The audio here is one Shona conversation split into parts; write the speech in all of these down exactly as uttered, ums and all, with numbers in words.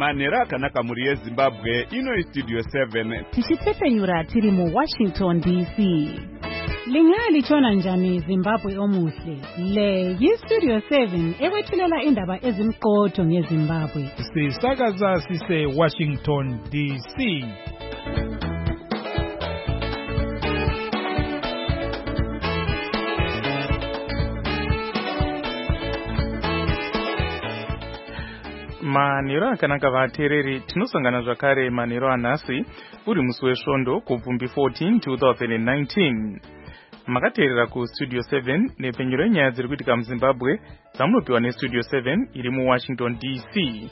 Manera akanaka muri yeZimbabwe ino Studio seven. Tichitepenyura tiri mu Washington D C. Lingali chona njani Zimbabwe omuhle. Le yi Studio seven ewethulela indaba ezimqotho ngeZimbabwe. Sisakaza sise Washington D C. Maniro akanaka vatereri tinosangana zvakare maniro anhasi uri musi wesvondo kubvumbi fourteen twenty nineteen. Makateerera ku Studio seven nepenyero yenyaya dziri kuitika muZimbabwe dzamunopiwa neStudio seven iri mu Washington D C.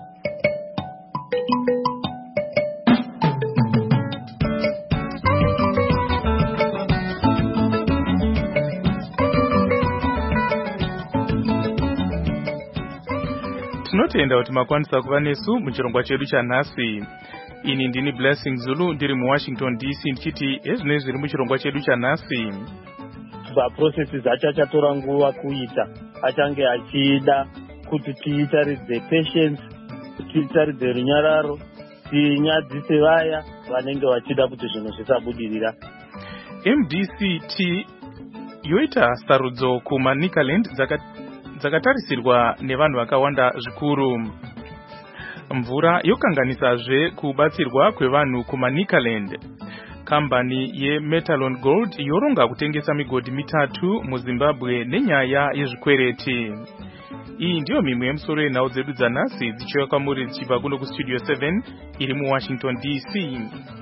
Tinotenda kuti makwanisa kuva nesu muchirongwa chedu chanhasi. Ini ndini Blessing Zulu ndiri mu Washington D C ndichiti ezvine zviri muchirongwa chedu chanhasi. Processes achachatora nguva kuita achange achida kuti tiitaridze patience, tiitaridze runyararo, tinyadzise vaya vanenge vachida kuti zvinhu zvisabudirira. M D C T yoita sarudzo kuManicaland dzaka dzakatarisirwa nevanhu vakawanda zvikuru. Mvura yokanganisazve kubatsirwa kwevanhu kuManicaland. Kambani yeMetalon Gold yoronga kutengesa migodhi mitatu muZimbabwe nenyaya yezvikwereti. Iyi ndiyo mimwe yemusoro yenhau dzedu dzanhasi dzichiuya kwamuri dzichibva kuno kuStudio seven iri mu Washington D C.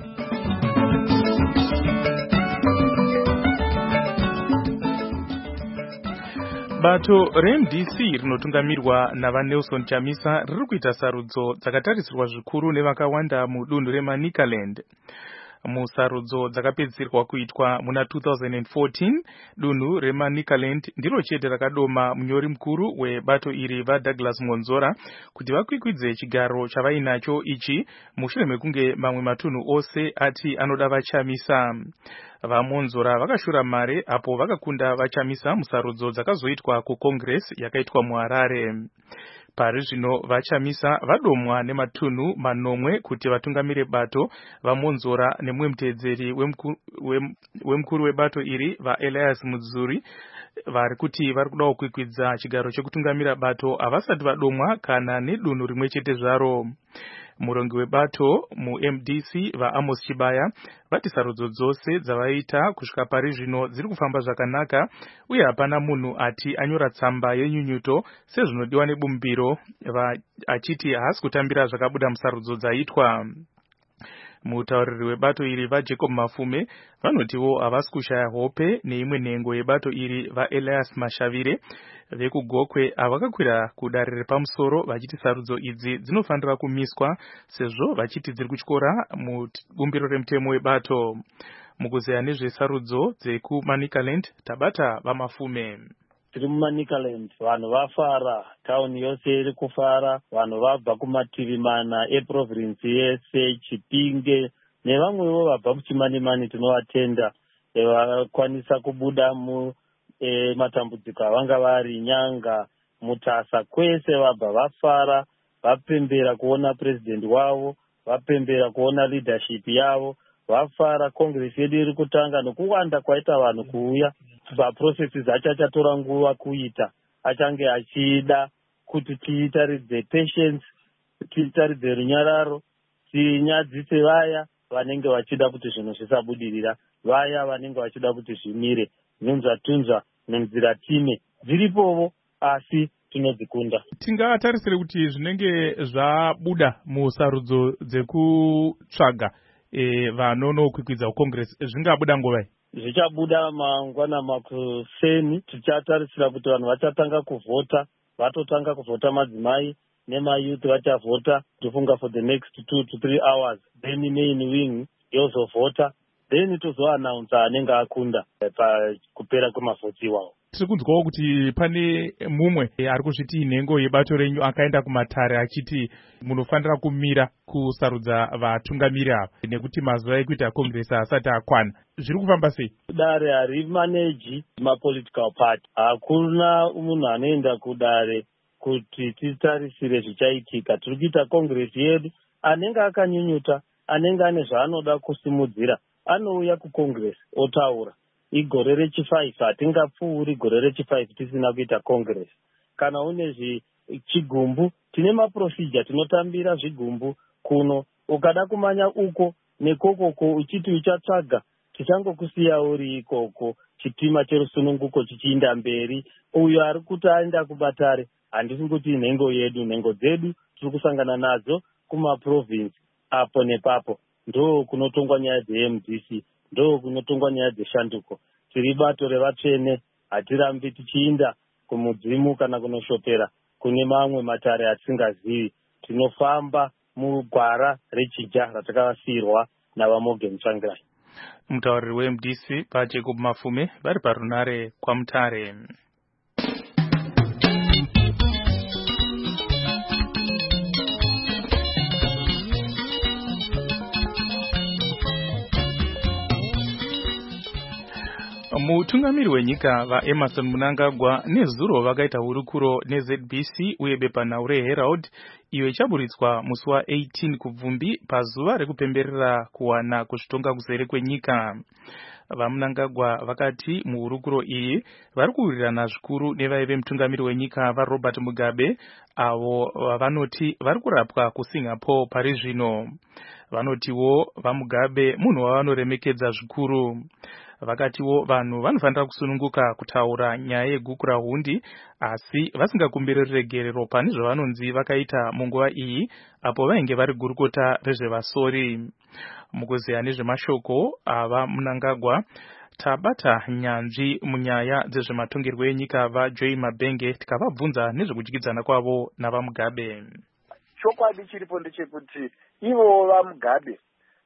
Bato reM D C rinotungamirwa navaNelson Chamisa riri kuita sarudzo dzakatarisirwa zvikuru nevakawanda mudunhu reManicaland. Musarudzo dzakapedzisirwa kuitwa muna two thousand fourteen, dunhu reManicaland ndiro chete rakadoma munyori mukuru webato iri vaDouglas Monzora kuti vakwikwidze chigaro chavainacho ichi mushure mekunge mamwe matunhu ose ati anoda vaChamisa. VaMonzora vakashura mare apo vakakunda vaChamisa musarudzo dzakazoitwa kuCongress yakaitwa muHarare. Pari zvino vaChamisa vadomwa nematunhu manomwe kuti vatungamire bato, vaMonzora nemumwe mutedzeri wemukuru webato iri vaElias Mudzuri vari kuti vari kuda kukwikwidza chigaro chekutungamira bato havasati vadomwa kana nedunhu rimwe chete zvaro. Murongi webato muM D C vaAmos Chibaya vati sarudzo dzose dzavaita kusvika pari zvino dziri kufamba zvakanaka uye hapana munhu ati anyora tsamba yenyunyuto sezvinodiwa nebumbiro, achiti haasi kutambira zvakabuda musarudzo dzaitwa. Mutauriri webato iri vaJacob Mafume vanotiwo havasi kushaya hope neimwe nhengo yebato iri vaElias Mashavire vekugokwe avakakwira kudare repamusoro vachiti sarudzo idzi dzinofanira kumiswa sezvo vachiti dziri kutyora mubumbiro remutemo webato. Mukuzeya nezvesarudzo dzekuManicaland tabata vaMafume. Tiri muManicaland vanhu vafara, tauni yose iri kufara, vanhu vabva kumativi mana eprovinsi yese, Chipinge nevamwewo vabva kuChimanimani tinovatenda vakwanisa kubuda mu e, matambudziko avanga vari Nyanga, Mutasa kwese vabva vafara, vapembera kuona president wavo, vapembera kuona leadership yavo, vafara. Congress yedu iri kutanga nokuwanda kwaita vanhu kuuya. Processes achachatora nguva kuita achange achida kuti tiitaridze patience, tiitaridze runyararo, tinyadzise vaya vanenge vachida kuti zvinhu zvisabudirira, vaya vanenge vachida kuti zvimire nunzva tunzva nenzira time dziripovo asi tinodzikunda. Tingatarisire kuti zvinenge zvabuda musarudzo dzekutsvaga e, vanonokwikwidza kuCongress zvingabuda nguvai? Zvichabuda mangwana makuseni. Tichatarisira kuti vanhu vachatanga kuvhota, vatotanga kuvhota madzimai nemayouth vachavhota tofunga for the next two to three hours, then main wing yozovhota, then tozoannounce anenge akunda pakupera kwemavhoti iwawo. Tiri kunzwawo kuti pane mumwe ari kuzviti nhengo yebato renyu akaenda kumatare achiti munofanira kumira kusarudza vatungamiri ava nekuti mazuva ekuita Congress asati akwana. Zviri kufamba sei? Dare hari maneji mapolitical party. Hakuna munhu anoenda kudare kuti titarisire zvichaitika. Tiri kuita kongresi yedu, anenge akanyunyuta, anenge ane zvaanoda kusimudzira, anouya kukongresi otaura. Igore rechifaifi hatingapfuuri gore rechifaifi tisina kuita kongresi. Kana une chigumbu, tine maprocedure tinotambira zvigumbu kuno. Ukada kumanya uko nekokoko uchiti uchatsvaga, tichangokusiya uri ikoko, chitima cherusununguko chichiinda mberi. Uyo ari kuti aenda kuBatare, handisi kuti nhengo yedu, nhengo dzedu tiri kusangana nadzo kumaprovinsi apo nepapo. Ndo kunotongwa nyaya dze-M D C, ndo kunotongwa nyaya dzeshanduko. Tiri bato revatsvene, hatirambi tichiinda kumudzimu kana kunoshopera kune mamwe matare atisingazivi. Tinofamba mugwara rechija ratakavasirwa navaMorgan Tsvangirai. Mutauriri we-M D C Pajacob Mafume vari parunare kwaMutare. Mutungamiri wenyika vaEmmerson Mnangagwa nezuro vakaita hurukuro neZ B C uye bepanhau reHerald iyo ichaburitswa musi wa-eighteen kubvumbi pazuva rekupemberera kuwana kuzvitonga kuzere kwenyika. VaMnangagwa vakati muhurukuro iyi vari kuwirirana zvikuru nevaive mutungamiri wenyika vaRobert Mugabe avo vanoti vari kurapwa kuSingapore pari zvino. Vanotiwo vaMugabe munhu wavanoremekedza zvikuru. Vakatiwo vanhu vanofanira kusununguka kutaura nyaya yeguku rahundi asi vasingakumbiriri regerero pane zvavanonzi vakaita munguva iyi apo vainge vari gurukota rezvevasori. Mukuziya nezvemashoko ava Mnangagwa tabata nyanzvi munyaya dzezvematongerwo enyika vaJoy Mabenge tikavabvunza nezvekudyidzana kwavo navaMugabe. Chokwadi chiripo ndechekuti ivo vaMugabe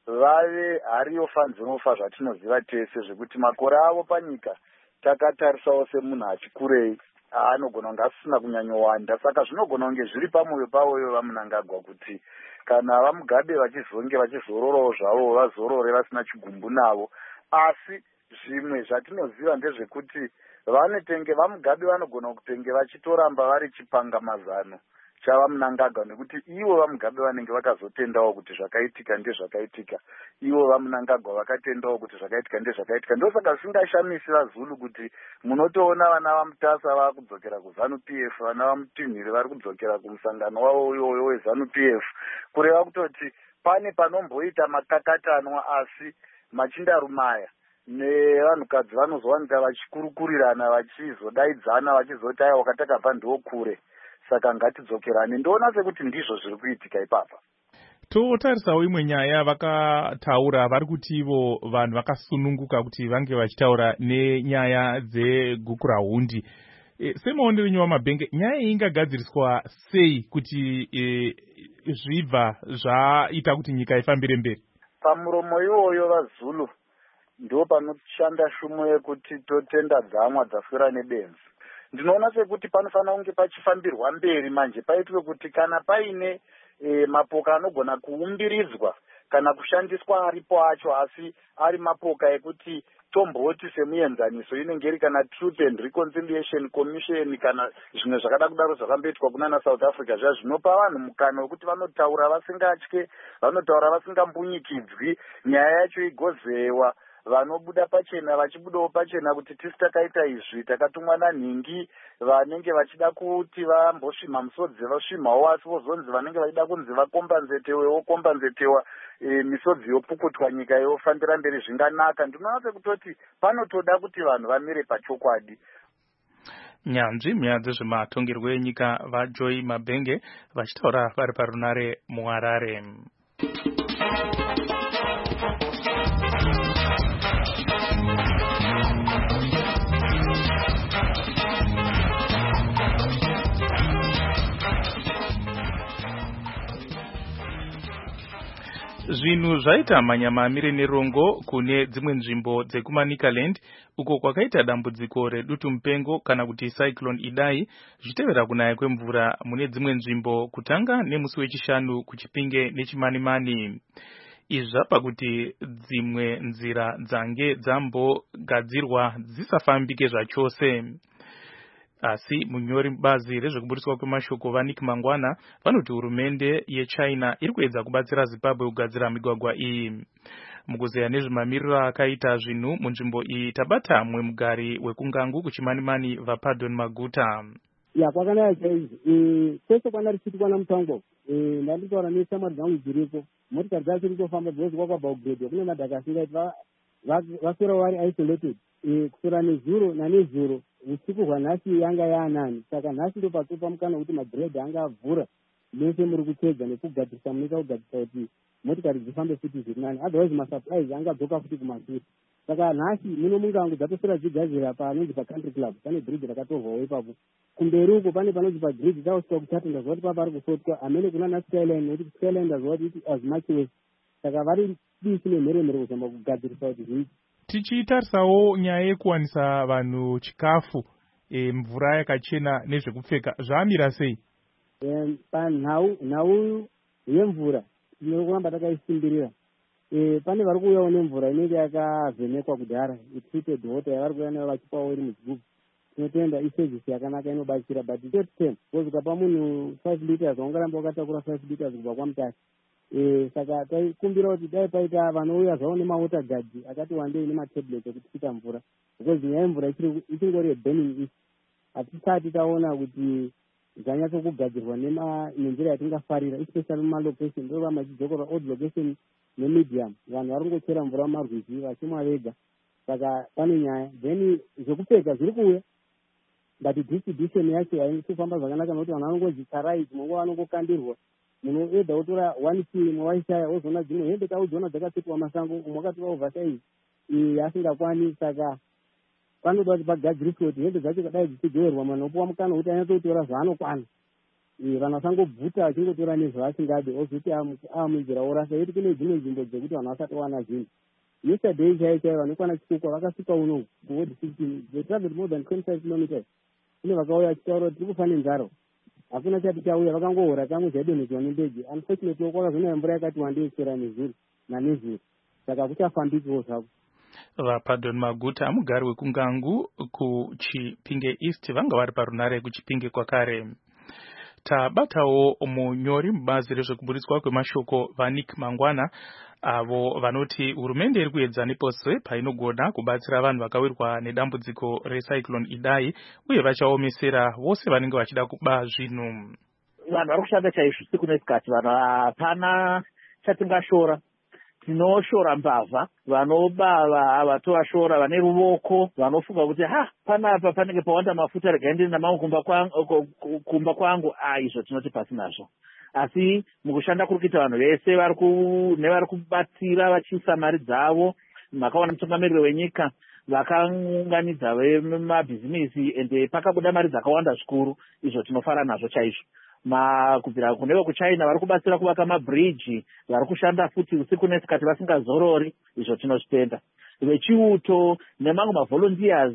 vave hariyo fanzinofa zvatinoziva tese zvekuti makore avo panyika takatarisawo semunhu achikurei aanogona kunge asisina kunyanyowanda. Saka zvinogona kunge zviri pamwoyo pavoyo vaMnangagwa kuti kana vaMugabe vachizonge vachizororawo zvavo vazorore vasina chigumbu navo. Asi zvimwe zvatinoziva ndezvekuti vanotenge vaMugabe vanogona kutenge vachitoramba vari chipanga mazano chavaMnangagwa nekuti ivo vaMugabe vanenge vakazotendawo kuti zvakaitika ndezvakaitika. Ivo vaMnangagwa vakatendawo kuti zvakaitika ndezvakaitika. Ndosaka zvisingashamisi vaZulu kuti munotoona vana vaMutasa vari kudzokera kuZanu P F, vana vaMutinhiri vari kudzokera kumusangano wavo iwoyo weZanu P F. Kureva kutoti pane panomboita makakatanwa asi machindarumaya nevanhukadzi vanozowanika vachikurukurirana vachizodaidzana vachizoti aiwa katakabva ndokure. Saka ngatidzokerane. Ndoona sekuti ndizvo zviri kuitika ipapa. Totarisawo imwe nyaya vakataura vari kuti ivo vanhu vakasununguka kuti vange vachitaura nenyaya dzeguku rahundi. E, semaonero enyu vaMabenge, nyaya iyi ingagadziriswa sei kuti e, zvibva zvaita kuti nyika ifambire mberi? Pamuromo iwoyo vaZulu ndo panoshanda shumo yekuti totenda dzamwa dzaswera nebenzi. Ndinoona sekuti panofanira kunge pachifambirwa mberi manje paitwe kuti kana paine e, mapoka anogona kuumbiridzwa kana kushandiswa aripo acho asi ari mapoka ekuti tomboti semuenzaniso inenge iri kana Truth and Reconciliation Commission kana zvimwe zvakada kudaro zvakamboitwa kunana South Africa zva zvinopa vanhu mukana wekuti vanotaura vasingatye, vanotaura vasingambunyikidzi, nyaya yacho igozewa. Vanobuda pachena vachibudawo pachena kuti tisi takaita izvi takatumwa nanhingi vanenge vachida kuti vambosvima musodzi vasvimawo asi vozonzi vanenge vachida kunzi vakombanzetewe vokombanzetewa e, misodzi yopukutwa nyika yofambira mberi zvinganaka. Ndinoona sekutoti panotoda kuti vanhu vamire pachokwadi. Nyanzvi munyaya dzezvematongerwo enyika vaJoy Mabenge vachitaura vari parunare muHarare. Zvinhu zvaita manyamamire nerongo kune dzimwe nzvimbo dzekumaNicaland uko kwakaita dambudziko redutu mupengo kana kuti cyclone Idai zvitevera kunaya kwemvura mune dzimwe nzvimbo kutanga nemusi wechishanu kuChipinge neChimanimani. Izvi zvapa kuti dzimwe nzira dzange dzambogadzirwa dzisafambike zvachose. Asi munyori bazi rezvekuburiswa kwemashoko Vanik Mangwana vanoti hurumende yeChina iri kuedza kubatsira Zimbabwe kugadzira migwagwa iyi. Mukuzeya nezvemamiriro akaita zvinhu munzvimbo iyi tabata mumwe mugari wekungangu kuchimanimani vaPardon Maguta. Ya kwakanaka chaizvo kwese kwana richitwa namutango ndanditaura neshamwari dzangu dziripo motikari dzacho richofamba dzozi kwakabva kugredwa kune madhaka asingaiti vasora vari isolated kusora nezuro nanezuro usiku hwanhasi yanga yaanani saka nhasi ndo patsopa mukana kuti magredha anga avhura mese muri kutedza nekugadzirisa munoita kugadzirisa kuti motikari dzifambe futi zviri nani otherwise masupplies angabvoka futi kumasuri saka nhasi muno mungangu dzatosora dzigadzira panonzi pacountry club pane bridge rakatovhawo ipapo kumberi uko pane panonzi pagridge tausvika kutatu ndazva kuti papa ari kufotwa amene kuna na skyline nekuti skyline ndazva kuti as much west saka vari disi nemheremhere kuzama kugadzirisa kuti zviiti. Tichitarisawo nyaya yekuwanisa vanhu chikafu e, mvura yakachena nezvekupfeka zvamira sei? E, panhau nhau yemvura tinokuramba takaisimbirira. E, pane vari kuuyawo nemvura inenge yakavhenekwa kudhara treated water yavari kuuya nayo vachipawo iri muchigubhu. Tinotenda isevhisi yakanaka inobatsira but short term ukapa munhu five liters waungaramba wakatakura five liters kubva kwamutasi. E, saka taikumbira kuti dai paita vanouya zvavo nemawater guard akati wandei nematablet ekuti kuita mvura because nyaya yemvura ichingori yeburning issue hatisati taona kuti dzanyatsokugadzirwa nenzira yatingafarira especially mumalocation ndo vamachidzokora old location nemedium vanhu vari kungochera mvura mumarwizi vachimwa vega saka pane nyaya then zvekupfeka zviri kuuya but distribution yacho haikufamba zvakanaka nokuti vanhu vanongozi tarai dzimwe vanongokandirwa munhu eda wotora one film waishaya wozoona dzimwe hembe taudziona dzakapfekwa masango umwe wakatora oversize iyi asingakwani saka panoda kuti pagadziriswe kuti hembe dzacho kadai dzichigoverwa munhu opuwa mukana wekuti anyatsotora zvaanokwana vanhu vasangobvuta achingotora nezvaasingade ozoti amunzira orasa yeti kune dzimwe nzvimbo dzekuti vanhu vasati wana zvinhu yesterday chaiyo chaiyo vanokwana chikukwa vakasvika uno kuward fifteen they traveled more than twenty five kilometers kune vakauya vachitaura kuti tiri kufa nenzara hakuna chati chauya vakangohora kamwe zvaidonhedzwa nendege unfortunately kwakazonaya mvura yakati wandei chera nezuro nanezuro saka kuchafambikewo zvako. VaPardon Maguta mugari wekungangu kuChipinge East vanga vari parunare kuChipinge kwakare. Tabatawo munyori mubazi rezvekuburiswa kwemashoko Vanik Mangwana avo vanoti hurumende iri kuedza nepose painogona kubatsira vanhu vakawirwa nedambudziko recyclone Idai uye vachaomesera vose vanenge vachida kuba zvinhu. Vanhu vari kushanda chaizvo usiku nesikati, vanhu hapana chatingashora. Tinoshora mbavha, vanobava havatowashora, vane ruoko, vanofunga kuti ha panapa panenge pawanda mafuta regaendeni namangu kumba kwangu, kumba kwangu ah izvo tinoti pasinazvo. Asi mukushanda kuri kuita vanhu vese vari ku nevari kubatsira vachiisa mari dzavo, makaona mutungamiriri wenyika vakaunganidza vemabhizinesi ende pakabuda mari dzakawanda zvikuru, izvo tinofara nazvo chaizvo. Makubvira kune vekuChina vari kubatsira kuvaka mabridge, vari kushanda futi usiku nesikati vasingazorori, izvo tinozvitenda. Vechiuto nemamwe mavolunteers,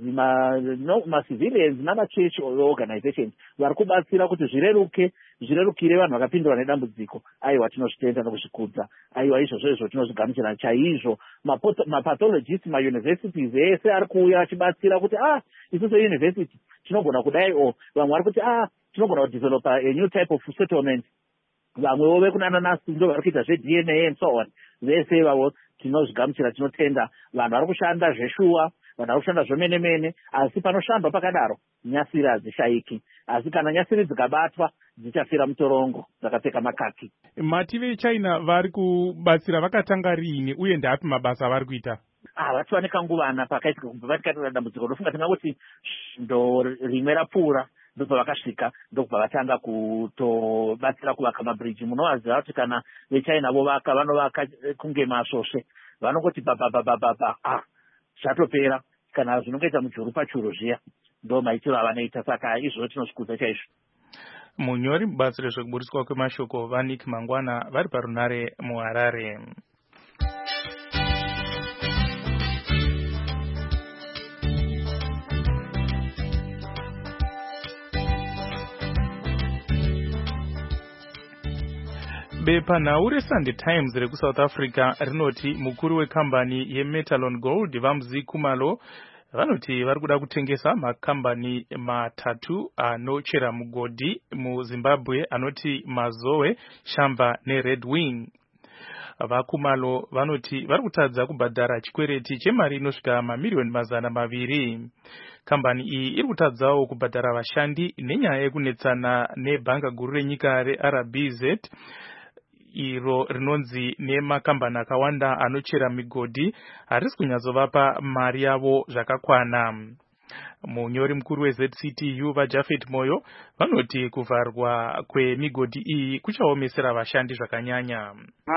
macivilians namachurch organizations vari kubatsira kuti zvireruke, zvirerukire vanhu vakapindwa nedambudziko. Aiwa tinozvitenda nokuzvikudza. Aiwa izvozvo izvo tinozvigamuchira chaizvo. Mapathologists, mauniversities ese ari kuuya achibatsira kuti ah isusu university tinogona kudai o vamwe vari kuti ah tinogona kudevelopa a new type of settlement. Vamwewo vekunananasi ndo vari kuita zve-D N A and so on. Vese vavo tinozvigamuchira, tinotenda. Vanhu vari kushanda zveshuwa, vanhu vari kushanda zvemene-mene, asi panoshandwa pakadaro nyasiri hadzishayiki. Asi kana nyasiri dzikabatwa dzichafira mutorongo dzakapfeka makaki. Mati veChina vari kubatsira vakatanga riini uye ndapi mabasa vari kuita? Ah, vachiwanika nguvana pakaitika kubva vatikatira dambudziko. Ndofunga tingangoti ndo rimwe rapfuura ndobva vakasvika, ndobva vatanga kutobatsira kuvaka mabridge. Munovaziva kuti kana veChina vovaka vanovaka kunge masvosve, vanongoti bababababa ah zvatopera, kana zvinongoita mujuru pachuru zviya ndo maitiro avanoita. Saka izvozvo tinozvikudza chaizvo. Munyori mubazi rezvekuburiswa kwemashoko Vanik Mangwana vari parunare muHarare. Bepanhau reSunday Times rekuSouth Africa rinoti mukuru wekambani yeMetalon Gold Vamzi Khumalo vanoti vari kuda kutengesa makambani matatu anochera mugodhi muZimbabwe anoti Mazoe, Shamba neRed Wing. Vakumalo vanoti vari kutadza kubhadhara chikwereti chemari inosvika mamiliyoni mazana maviri. Kambani iyi iri kutadzawo kubhadhara vashandi nenyaya yekunetsana nebhanga guru renyika reR B Z iro rinonzi nemakambani akawanda anochera migodhi harisi kunyatsovapa mari yavo zvakakwana. Munyori mukuru weZ C T U vaJafet Moyo vanoti kuvharwa kwemigodhi iyi kuchaomesera vashandi zvakanyanya.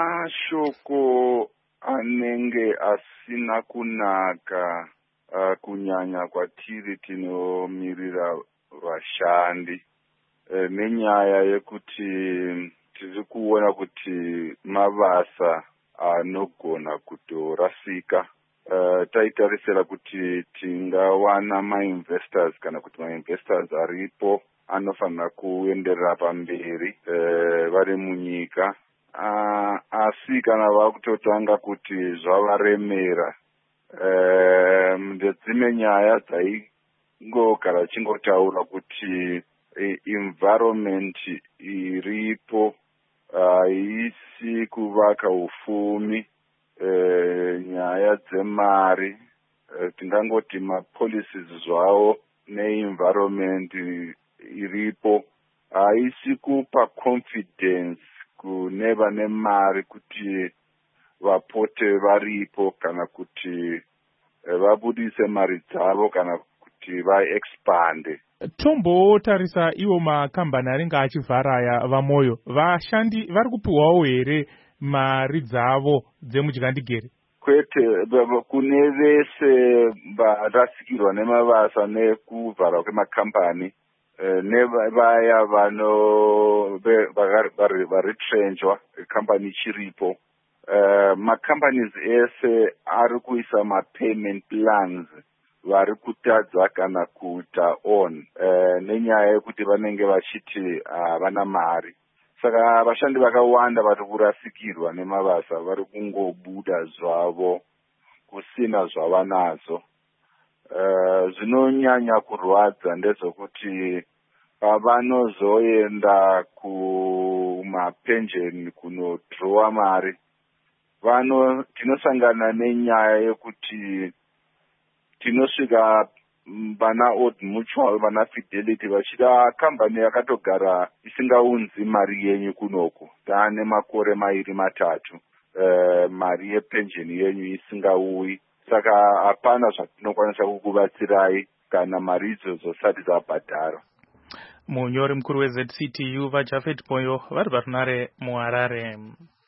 Mashoko anenge asina kunaka uh, kunyanya kwatiri tinomirira vashandi e, nenyaya yekuti tiri kuona kuti mabasa anogona kutorasika. Uh, taitarisira kuti tingawana mainvestors kana kuti mainvestors aripo anofanira kuenderera pamberi uh, vari munyika. Uh, asi kana vakutotanga kuti zvavaremera uh, ndedzimwe nyaya dzaingogara chingotaura kuti uh, environment iripo haisi uh, kuvaka ufumi. Uh, nyaya dzemari uh, tingangoti mapolicies zvavo neenvironment iripo haisi kupa confidence kune vane mari kuti vapote varipo kana kuti uh, vabudise mari dzavo kana kuti vaexpande. Tombotarisa iwo makambani anenge achivhara aya vaMoyo, vashandi vari kupiwawo here mari dzavo dzemuchikandigere? Kwete, kune vese varasikirwa nemabasa nekuvharwa kwemakambani nevaya vano varitrenchwa kambani chiripo. Macompanies ese ari kuisa mapayment plans vari kutadza kana kuita on nenyaya yekuti vanenge vachiti havana mari. Saka vashandi vakawanda vari kurasikirwa nemabasa vari kungobuda zvavo kusina zvavanazo. Uh, zvinonyanya kurwadza ndezvokuti pavanozoenda kumapensheni kunodhirowa mari vano tinosangana nenyaya yekuti tinosvika vana Old Mutual, vana Fidelity vachida kambani yakatogara isingaunzi mari yenyu kunoko taane makore mairi matatu uh, mari yepensheni yenyu isingauyi. Saka hapana zvatinokwanisa kukubatsirai kana mari idzodzo zisati dzabhadharwa. Munyori mukuru weZ C T U vaJafet Moyo vari parunare muHarare.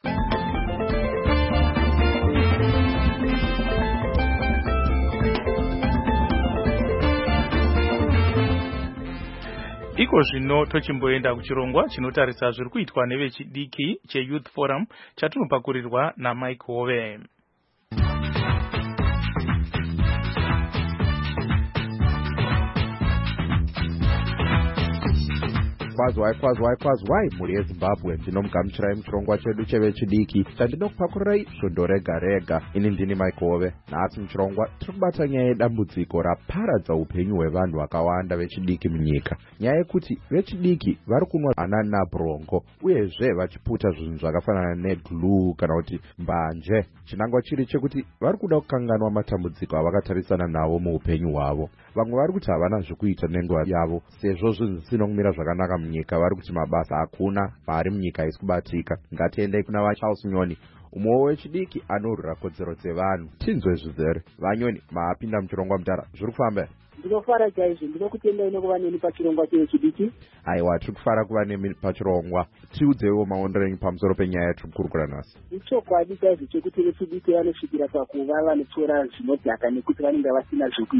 Iko zvino tochimboenda kuchirongwa chinotarisa zviri kuitwa nevechidiki cheYouth Forum chatinopakurirwa naMike Hove. Kwazwai kwazwai kwazwai mhuri yeZimbabwe, ndinomugamuchirai muchirongwa chedu chevechidiki chandinokupakurai svondo rega rega. Ini ndini Mike Hove. Nhasi muchirongwa tiri kubata nyaya yedambudziko raparadza upenyu hwevanhu vakawanda vechidiki munyika. Nyaya yekuti vechidiki vari kunwa ananabrongo uyezve vachiputa zvinhu zvakafanana neglue kana kuti mbanje. Chinangwa chiri chekuti vari kuda kukanganwa matambudziko avakatarisana nawo muupenyu hwavo. Vamwe vari kuti havana zvekuita nenguva yavo sezvo zvinhu zvisina kumira zvakanaka munyika. Vari kuti mabasa hakuna, mari munyika haisi kubatika. Ngatiendei kuna vaCharles Nyoni, umwewo wechidiki anorwira kodzero dzevanhu. Tinzwe zvizere vanyoni, maapinda muchirongwa mutara, zviri kufamba? Ndinofara chaizvo, ndinokutendai nekuva neni pachirongwa chevechidiki. Aiwa, tiri kufara kuva nemi pachirongwa. Tiudzewo maondero enyu pamusoro penyaya yatiri kukurukura nhasi. Ichokwadi chaizvo chekuti vechidiki vanosvikira pakuva vanotora zvinodhaka nekuti vanenge vasina zvekuita.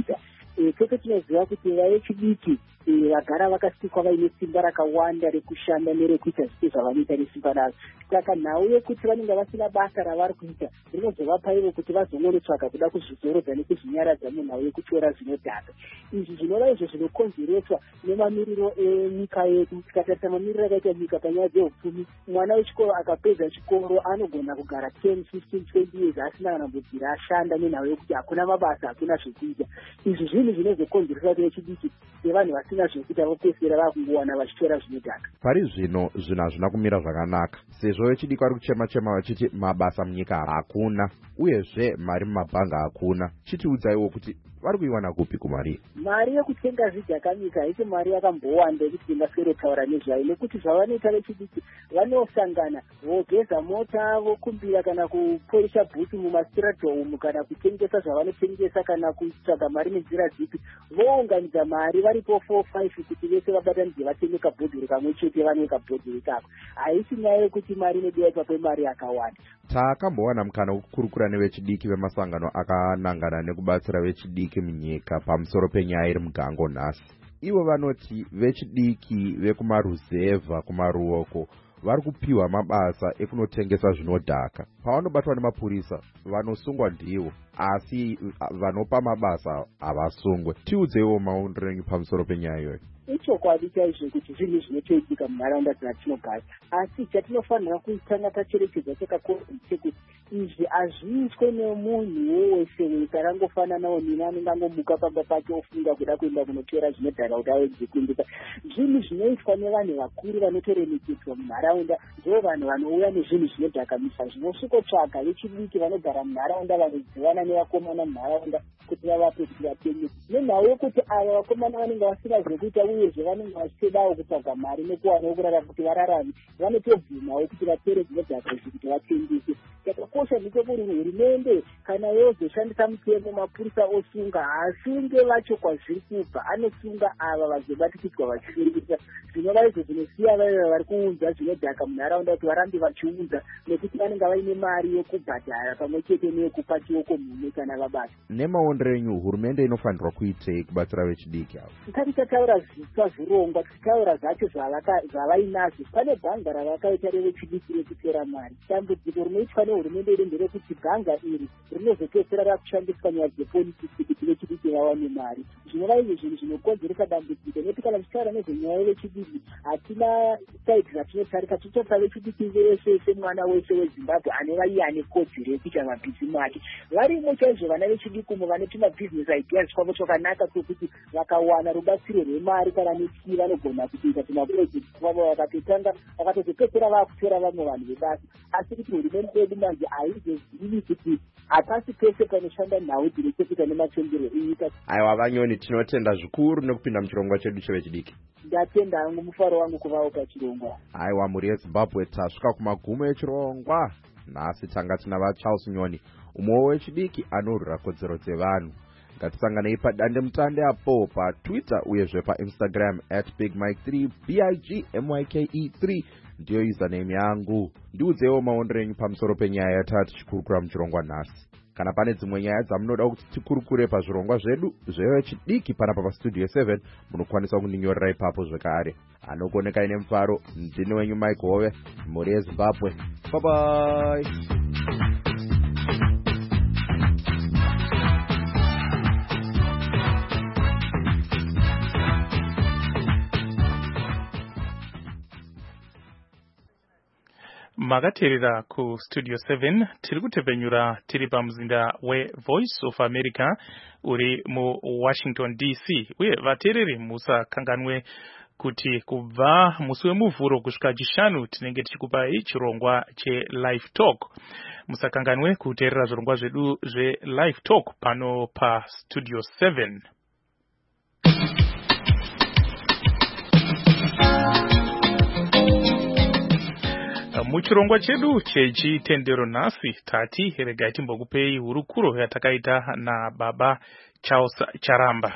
tose tinoziva kuti vechidiki vagara vakasikwa vaine simba rakawanda rekushanda nerekuita zvese zvavanoita nesimba razo. Saka nhau yekuti vanenge vasina basa ravari kuita rinozovapa ivo kuti vazongonotsvaga kuda kuzvizorodza nekuzvinyaradza munhau yekutora zvinodhaka. Izvi zvinova izvo zvinokonzereswa nemamiriro enyika yedu. Tikatarisa mamiriro akaita nyika panyaya dzeupfumi, mwana wechikoro akapedza chikoro anogona kugara ten fifteen twenty years asina kana kubvira ashanda nenhau yekuti hakuna mabasa, hakuna zvekuita. Izvi zvinhu zvinozokonzeresa kuti vechidiki sevanhu vasina zvekuita vopedzisira vakungowana vachitora zvinodhaka. Pari zvino zvinhu hazvina kumira zvakanaka sezvo vechidiki vari kuchema-chema vachiti mabasa munyika hakuna uyezve mari mumabhanga hakuna. Chitiudzaiwo kuti vari kuiwana kupi kumari? Mari yekutenga zvidhaka nyika haisi mari yakambowanda yekuti tingaswere nezvayo, nekuti zvavanoita vechidiki vanosangana vogeza mota, vokumbira kana kupoisa bhuti mumastradhomu kana kutengesa zvavanotengesa kana kutsvaga mari nenzira dzipi, vounganidza mari varipo four five kuti vese vabatanidze vatenge kabhodhoro kamwe chete vanwe kabhodhoro kako. Haisi nyaya yekuti mari inodiwa ipapo mari yakawanda. Takambowana mukana wekukurukura nevechidiki vemasangano akanangana nekubatsira vechidiki munyika pamusoro penyaya iri mugango nhasi. Ivo vanoti vechidiki vekumaruzevha kumaruoko vari kupiwa mabasa ekunotengesa zvinodhaka. Pavanobatwa nemapurisa vanosungwa ndivo, asi vanopa mabasa havasungwe. Tiudzewo maonero enyu pamusoro penyaya iyoyo. Ichokwadi chaizvo kuti zvinhu zvinotoitika munharaunda dzatinogara, asi chatinofanira kutanga tacherechedza chakakora chekuti izvi hazviitwe nemunhu wese wese arangofananawo nini anenge angomuka pamba pake ofunga kuda kuenda kunotora zvinodhaka kuti awedze kuendesa. Zvinhu zvinoitwa nevanhu vakuru vanotoremekedzwa munharaunda, ndo vanhu vanouya nezvinhu zvinodhakamisa zvinosvikotsvaga vechidiki vanogara munharaunda vanodzivana nevakomana munharaunda kuti vavape kuti vatenge. Nenhau yekuti ava vakomana vanenge vasina zvekuita uyezve vanenge vachitodawo kutsvaga mari nekuwanawo kurara kuti vararame, vanotobvumawo kuti vatore zvinodhaka izvi kuti vatengese. Chakakosha ndechekuti hurumende kana yozoshandisa mutemo mapurisa osunga, hasunge vacho kwazviri kubva, anosunga ava vazobatikidzwa vachifirisa. Zvinova izvo zvinosiya vaya vari kuunza zvinodhaka munharaunda kuti varambe vachiunza nekuti vanenge vaine mari yokubhadhara pamwe chete neyekupa chioko mhumwe kana vabasa. Nemaondero enyu hurumende inofanirwa kuitei kubatsira vechidiki avo? Tisati tataura zviswa zvirongwa, tichitaura zvacho zvavainazvo. Pane bhanga ravakaita revechidiki rekutera mari. Dambudziko rinoitwa nehurumende iri nderekuti bhanga iri rinozopedzisira rakushandiswa nyaya dzepolitiki kuti vechidiki vawane mari. Zvinova izvo zvinhu zvinokonzeresa dambudziko, nekuti kana tichitaura nezvenyaya yevechidiki hatina saiti zatinotarika, tichitaura vechidiki veshe semwana wese weZimbabwe anova iye ane kodzero yekuita mabhizimasi. Varimo chaizvo vana vechidiki umo vanoti mabhizinesi ideas kwavo chakanaka kwekuti vakawana rubatsiro rwemari kana nechii vanogona kuita tumapurojekti kwavo vakatotanga vakatozopedzisira vakutora vamwe vanhu vebasa. Asi kuti hurumende yedu manje haizozivi kuti hapasi pese panoshanda nhau dzine chekuita nematendero enyika. Aiwa vanyoni, tinotenda zvikuru nekupinda muchirongwa chedu chevechidiki. Ndatenda hangu mufaro wangu kuvawo pachirongwa. Aiwa, muri yeZimbabwe tasvika kumagumo echirongwa. Nhasi tanga tina vaCharles Nyoni, umwe wechidiki anorwira kodzero dzevanhu. Ngatisanganei padande mutande apo paTwitter uyezve paInstagram at big mike three b i g m y k e three ndiyo username yangu. Ndiudzewo maondero enyu pamusoro penyaya yatati tichikurukura muchirongwa nhasi. Kana pane dzimwe nyaya dzamunoda kuti tikurukure pazvirongwa zvedu zvevechidiki panapa pastudio seven, munokwanisa kundinyorera ipapo zvekare. Anokuoneka ine mufaro, ndini wenyu Mike Hove, muri yeZimbabwe. Bye bye. Makateerera ku Studio seven tiri kutepenyura tiri pamuzinda weVoice of America uri mu Washington D C, uye vateereri musakanganwe kuti kubva musi wemuvhuro kusvika chishanu tinenge tichikupai chirongwa cheLive Talk. Musakanganwe kuteerera zvirongwa zvedu zveLive Talk pano pa Studio seven. Muchirongwa chedu chechitendero nhasi tati regai timbokupei hurukuro yatakaita na Baba Charles Charamba.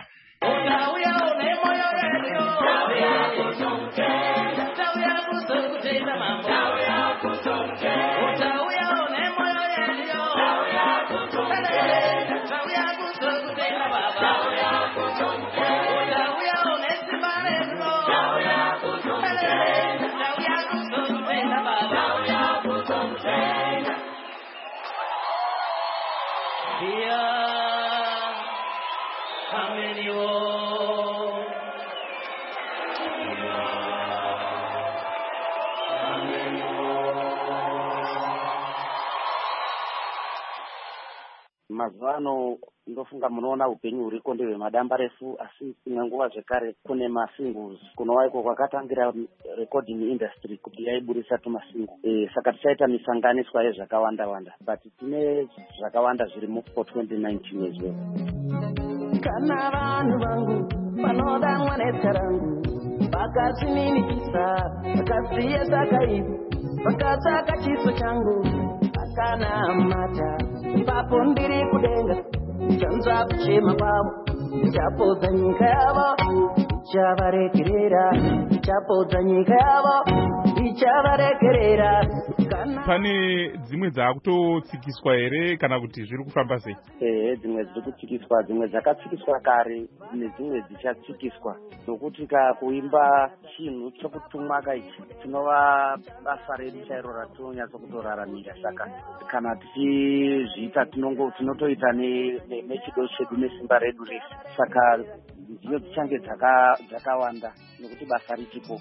Mazuva ano ndofunga munoona upenyu huriko ndehwemadamba refu, asi imwe nguva zvekare kune masingles kunowaiko kwakatangira recording industry kuti yaiburisa tumasingles. E, saka tichaita misanganiswa yezvakawanda wanda, but tine zvakawanda zviri mu for twenty nineteen as well. Kana vanhu vangu vanoda mwaneta rangu vakazvininipisa vakasiya sakaipa vakataka chiso changu akana mata ipapo ndiri kudenga chanza kuchema kwavo chapodza nyika yavo ichavarekerera chapodza nyika yavo ichavarekerera. Pane dzimwe dzakutotsikiswa here kana kuti zviri kufamba sei? Ehe, dzimwe dziri kutsikiswa, dzimwe dzakatsikiswa kare nedzimwe dzichatsikiswa, nokuti ka kuimba chinhu chokutumwaka ichi tinova basa redu chairo ratinonyatso kutoraramira. Saka kana tichizviita tinongo tinotoita nechido chedu nesimba redu rese. Saka ndiyo dzichange dzakawanda nokuti basa richipo.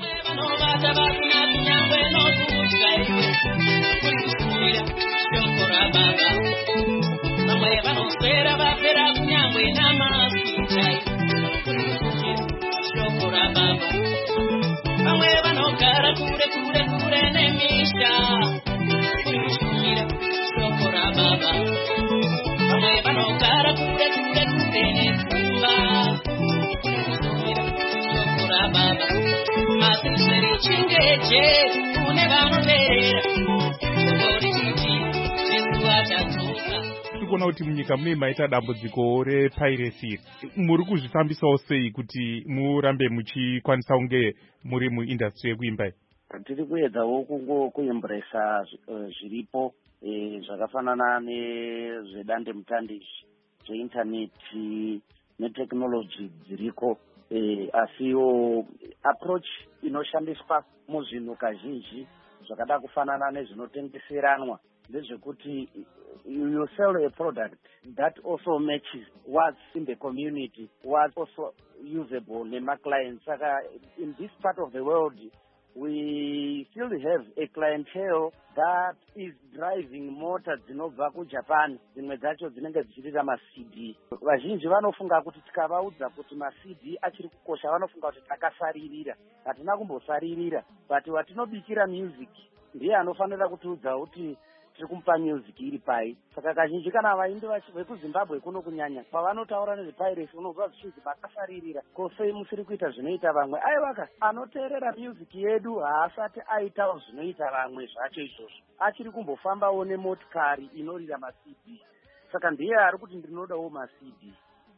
Vamwe vanoswera vapera kunyangwe namasichai shoko rababa. Vamwe vanogara kure kure kure nemisha kurikushumira shoko rababa. Vamwe vanogara kure kure kure nepfuva kurikushumira shoko rababa. Asi zviri chingeje kune vanoteerera shoko richiti Jesu achadzoka. Kuona kuti munyika mune maita dambudziko repiracy, muri kuzvifambisawo sei kuti murambe muchikwanisa kunge muri muindustry yekuimba? Tiri kuedzawo kungo kuembrace zviripo zvakafanana nezvedande mutande zveinterneti netechnology dziriko, asiwo approach inoshandiswa muzvinhu kazhinji zvakada kufanana nezvinotengeseranwa ndezvekuti you sell a product that also matches what's in the community, what's also usable nema clients. Saka in this part of the world we still have a clientele that is driving mota dzinobva kuJapan, dzimwe dzacho dzinenge dzichirira ma-C D. Vazhinji vanofunga kuti tikavaudza kuti ma-C D achiri kukosha vanofunga kuti takasaririra. Hatina kumbosaririra, but watinobikira music ndiye anofanira kutiudza kuti tiri kumupa music iri pai. Saka kazhinji kana vaimbi vekuZimbabwe kuno kunyanya pavanotaura nezvepiracy unobva zvichizi makasaririra, kosei musiri kuita zvinoita vamwe. Aivaka anoteerera music yedu haasati aitawo zvinoita vamwe zvacho izvozvo, achiri kumbofambawo nemotikari inorira ma-C D. Saka ndiye ari kuti ndinodawo ma-C D.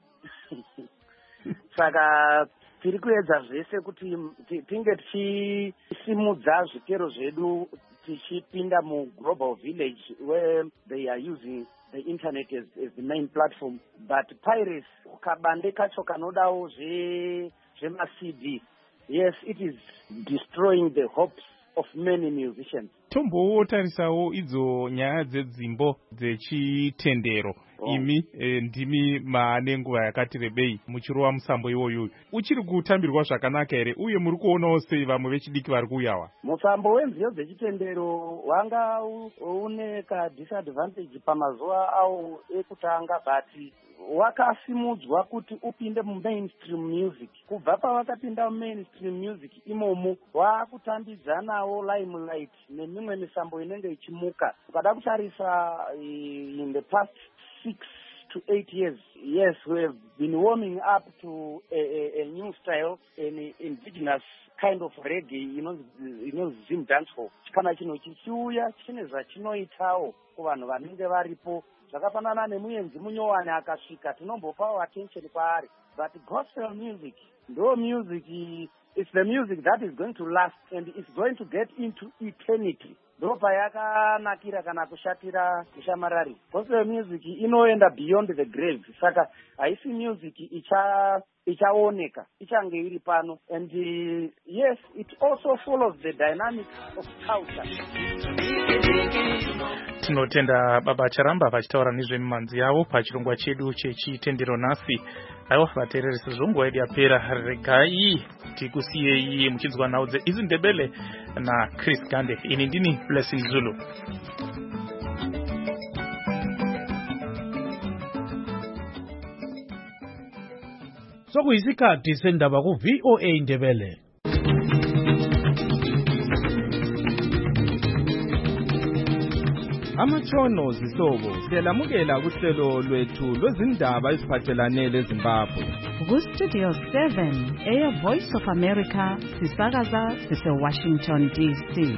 Saka tiri kuedza zvese kuti tinge tichisimudza zvikero zvedu tichipinda mu global village where they are using the internet as, as the main platform. But piracy kabande kacho kanodawo zvema-C D, yes, it is destroying the hopes of many musicians. Tombotarisawo idzo nyaya dzedzimbo dzechitendero. Oh. Imi e, ndimi maane nguva yakati rebei muchirova musambo iwoyo uchiri kutambirwa zvakanaka here, uye muri kuonawo sei vamwe vechidiki vari kuuyawa? Musambo wenziyo dzechitendero wanga une ka disadvantage pamazuva awo ekutanga, but wakasimudzwa kuti upinde mu mainstream music. Kubva pawakapinda mu mainstream music imomo wakutambidzanawo limelight nemimwe misambo inenge ichimuka. Ukada kutarisa in the past six to eight years, yes, we have been warming up to a, a, a new style, an indigenous kind of reggae, you know, you know, Zim dancehall. Kana chino chichiuya chine zvachinoitawo kuvanhu vanenge varipo zvakafanana nemuenzi munyowani akasvika tinombopawo attention kwaari. But gospel music, ndo music, it's the music that is going to last and it's going to get into eternity. ndopa yakanakira kana kushatira kushamarari. Gospel music inoenda beyond the grave, saka haisi music icha ichaoneka, ichange iri pano. And uh, yes, it also follows the dynamics of culture. Tinotenda baba charamba vachitaura nezvemimanzi yavo pachirongwa chedu chechitendero nhasi. Aiwa vateereresi zvonguva yedu yapera, regai tikusiyei muchinzwa nhau dzeIzzy Ndebele naChris Gande. Ini ndini Blessing Zulu. Sokuyisikhathi sendaba ku-V O A Ndebele. Amatshono zihlobo siyalamukela kuhlelo lwethu lwezindaba eziphathelane leZimbabwe. Ku-Studio seven eya Voice of America sisakaza sise-Washington D C.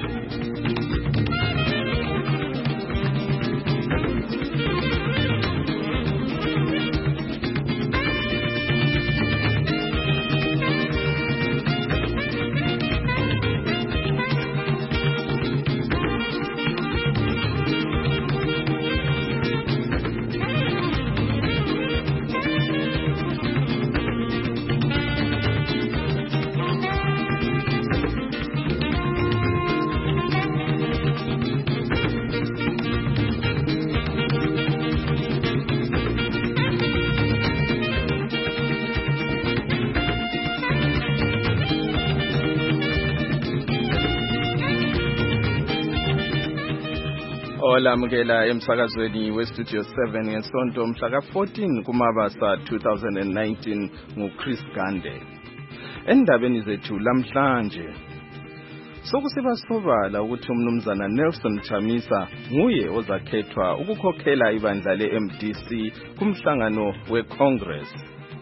Olamukela emsakazweni weStudio seven ngesonto mhla ka fourteen kuMabasa two thousand nineteen nguChris Gande. Endabeni zethu lamhlanje sokusibasobala ukuthi umnumzana Nelson Chamisa nguye ozakhethwa ukukhokhela ibandla le-M D C kumhlangano weCongress.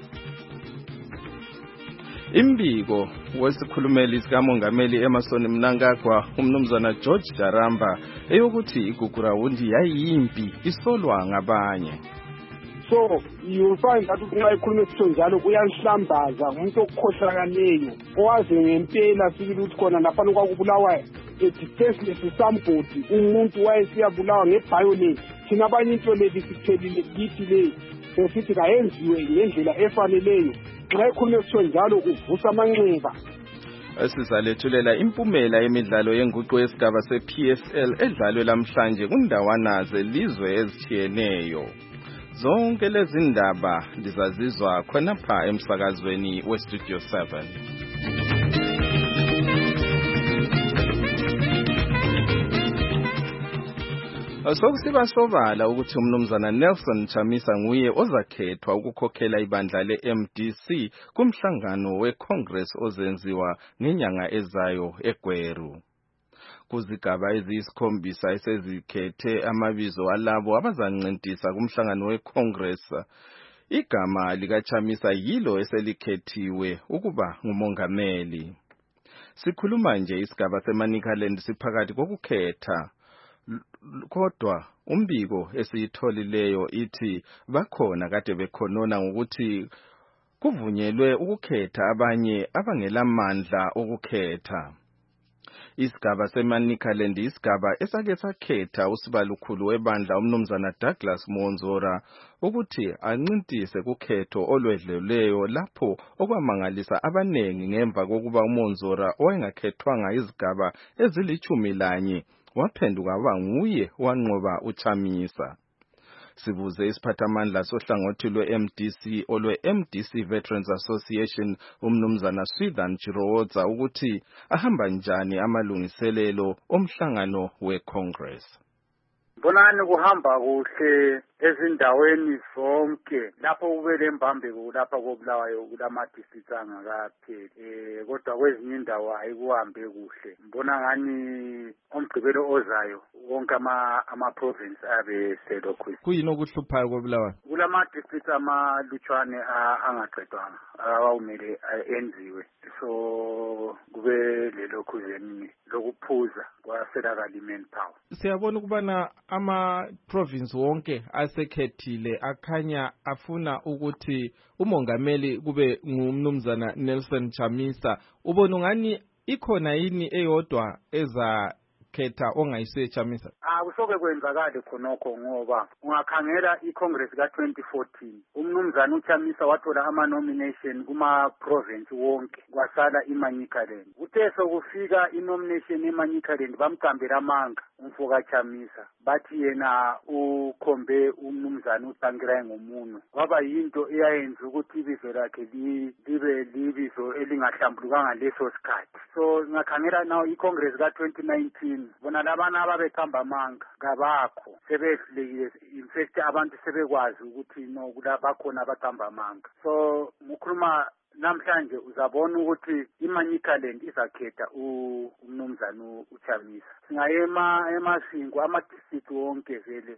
Imbiko wesikhulumeli sikamongameli Emmerson Mnangagwa umnumzana George Jaramba eyokuthi igugrawundi yayimpi isolwa ngabanye. So you find that nxa ikhulume sitho njalo kuyanhlambaza umuntu okukhohlakaleyo owazi ngempela sibili ukuthi khona lapha kwakubulawa a defenseless somebody, umuntu wayesiyabulawa ngeviolence. Thina abanye into lezi sithelile kithi le sesithi kayenziwe ngendlela efaneleyo. Nxa ikhulume sitho njalo uvusa amanxeba. Sizalethulela impumela yemidlalo yenguqu yesigaba se-P S L edlalwe lamhlanje kundawana zelizwe ezitshiyeneyo. Zonke lezi ndaba ndizazizwa khonapha emsakazweni weStudio seven. Sokusibasobala ukuthi umnumzana Nelson Chamisa nguye ozakhethwa ukukhokhela ibandla le-M D C kumhlangano weCongress ozenziwa ngenyanga ezayo eGweru. Kuzigaba eziyisikhombisa esezikhethe amabizo alabo abazancintisa kumhlangano weCongress, igama likaChamisa yilo eselikhethiwe ukuba ngumongameli. Sikhuluma nje isigaba seManicaland siphakathi kokukhetha, kodwa umbiko esiyitholileyo ithi bakhona kade bekhonona ngokuthi kuvunyelwe ukukhetha abanye abangelamandla okukhetha. Isigaba seManicaland isigaba esake sakhetha usibalukhulu webandla umnumzana Douglas Monzora ukuthi ancintise kukhetho olwedleleyo lapho okwamangalisa abanengi ngemva kokuba uMonzora owayengakhethwanga izigaba ezilichumi lanye waphenduka waba nguye wanqoba uChamisa. Sibuze isiphathamandla sohlangothi lwe-M D C olwe-M D C Veterans Association umnumzana Swithan Chirowoza ukuthi ahamba njani amalungiselelo omhlangano weCongress. Bonani kuhamba kuhle ezindaweni zonke lapho kube lembambeko lapha kobulawayo kulama districts angakapheli, eh kodwa kwezinye indawo ayikuhambe kuhle. Mbona ngani omgcibelo ozayo wonke ama ama province abe selokhu. Kuyini okuhluphayo kobulawayo? Kulama districts amalutshwane angaqedwanga awumele enziwe, so kube lelokhu zeni lokuphuza kwaselakala manpower. Siyabona ukubana ama province wonke asekhethile akhanya afuna ukuthi umongameli kube ngumnumzana Nelson Chamisa. Ubona ngani ikhona yini eyodwa eza khetha ongayise Chamisa? Akusoke kwenzakale khonokho ngoba ungakhangela iCongress ka twenty fourteen umnumzana uChamisa wathola ama nomination kuma province wonke kwasala iManyikaland. Uthe sokufika inomination eManyikaland bamqambela amanga umfoka Chamisa bathi yena ukhombe umnumzana uTangirai ngomuno. Kwaba yinto eyayenza ukuthi ibizo lakhe libe libizo elingahlambulukanga leso sikhathi. So ngakhangela now iCongress ka twenty nineteen bona labana ababekhamba amanga kabakho sebehlekile. In fact abantu sebekwazi ukuthi no kulabakhona abakhamba amanga. So mukhuluma namhlanje uzabona ukuthi iManyikaland izakhetha umnumzana uChamisa. Singayema emasingo ama district wonke vele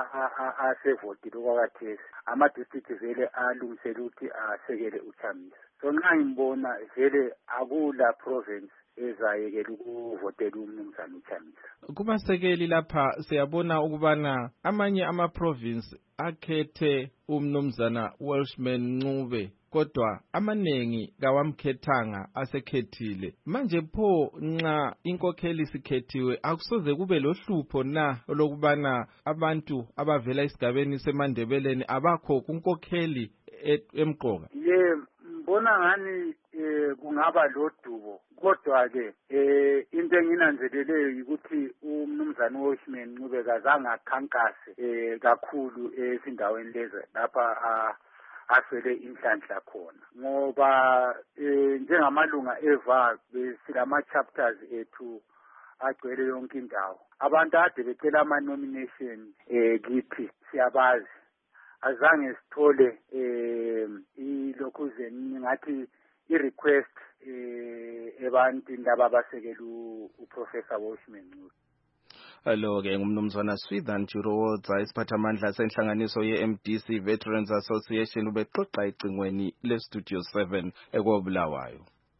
asevotile kwakathesi. Ama district vele alungisela ukuthi asekele uChamisa. So nxa ngibona vele akula province ezayekela ukuvotela umnumzana uChamisa. Kubasekeli lapha siyabona ukubana amanye ama province akhethe umnumzana Welshman Ncube kodwa amanengi kawamkhethanga asekhethile. Manje pho nxa inkokheli sikhethiwe akusoze kube lohlupho na lokubana abantu abavela isigabeni seMandebeleni abakho kunkokheli emqoka? Ye mbona ngani kungaba lodubo kodwa ke eh into enginanzeleleyo ukuthi umnumzana Welshman Ncube kazange akhankase eh kakhulu ezindaweni lezi lapha asele inhlanhla khona ngoba njengamalunga eva besilama chapters ethu agcwele yonke indawo. Abantu ade becela ama nomination eh kithi siyabazi azange sithole eh ilokhuze ngathi I request eh ebantwini laba basekela uProfessor Welshman Ncube. Hello ke ngumnumzana Swithan Jiroza isiphathamandla senhlanganiso ye-M D C Veterans Association ubexoxa icingweni le Studio seven ekobulawayo.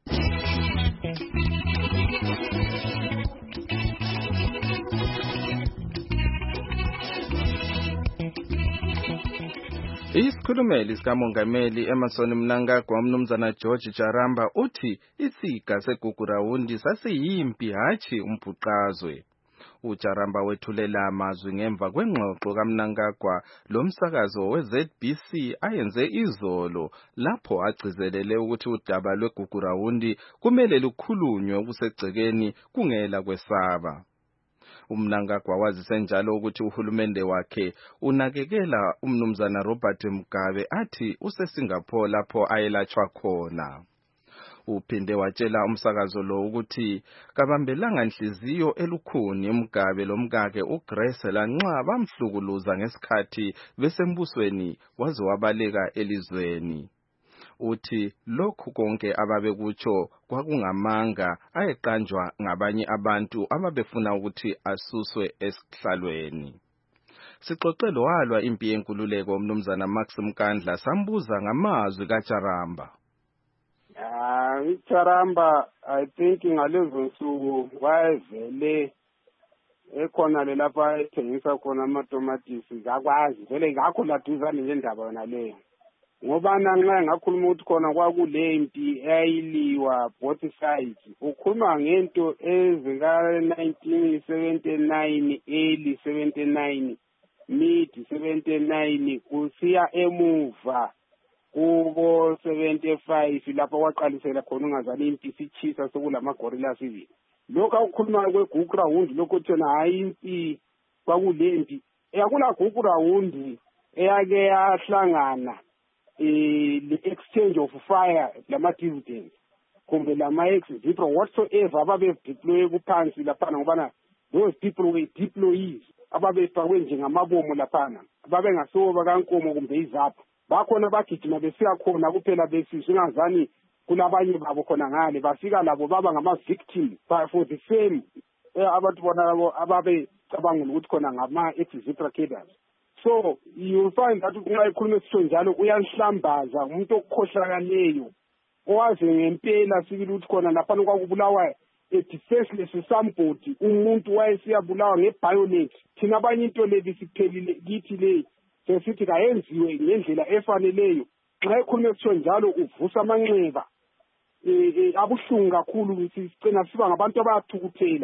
Isikhulumeli sikamongameli Emmerson Mnangagwa umnumzana George Jaramba uthi isiga segugurawundi sasiyimpi hathi umbhuqazwe. uJaramba wethulela amazwi ngemva kwengxoxo kaMnangagwa lomsakazo we-Z B C ayenze izolo lapho agcizelele ukuthi udaba lwegugurawundi kumele lukhulunywe okusegcekeni kungela kwesaba. uMnangagwa wazise njalo ukuthi uhulumende wakhe unakekela umnumzana Robert Mugabe athi useSingapore lapho ayelatshwa khona. Uphinde watshela umsakazo lo ukuthi kabambelanga nhliziyo elukhuni Mugabe lomkakhe uGrace lanxa bamhlukuluza ngesikhathi besembusweni waze wabaleka elizweni. Uthi lokhu konke ababekutsho kwakungamanga ayeqanjwa ngabanye abantu ababefuna ukuthi asuswe esihlalweni. Sixoxelo walwa impi yenkululeko umnumzana Max Mkandla sambuza ngamazwi kaJaramba. Ah, Jaramba I think ngalezo nsuku wayevele ekhona lelapha ethengisa khona amatomatisi ngakwazi vele ngakho laduzane ngendaba yona leyo. Ngoba nxa ngakhuluma ukuthi khona kwakulempi eyayiliwa both sides ukhuluma ngento ezika nineteen seventy-nine early seventy-nine mid seventy-nine kusiya emuva kubo seventy-five lapho kwaqalisela khona ungazali impi sichisa sokulama gorilla civil. Lokho akukhuluma kwegugurawundi lokho thina hayi impi kwakulempi eyakula gugurawundi eyake yahlangana the exchange of fire lama dividends kumbe lama exit whatsoever ababe deploy kuphansi laphana ngobana those people were deployees ababefakwe njengamabomo laphana ababe ngasoba kankomo kumbe izapho bakhona bagijima besiya khona kuphela besizwe ngazani kulabanye babo khona ngale bafika labo baba ngama victim for the same abantu bona labo ababe cabanga ukuthi khona ngama exit cadres. So you find that nxa ikhulume sisho njalo uyanhlambaza umuntu okukhohlakaleyo owazi ngempela sibili ukuthi khona lapha kwakubulawa a defenseless somebody umuntu wayesiyabulawa ngeviolence thina abanye into lebi siphelile kithi le sesithi kayenziwe ngendlela efaneleyo. Nxa ikhulume sisho njalo uvusa amanxeba eh abuhlungu kakhulu sicina siba ngabantu abayathukuthela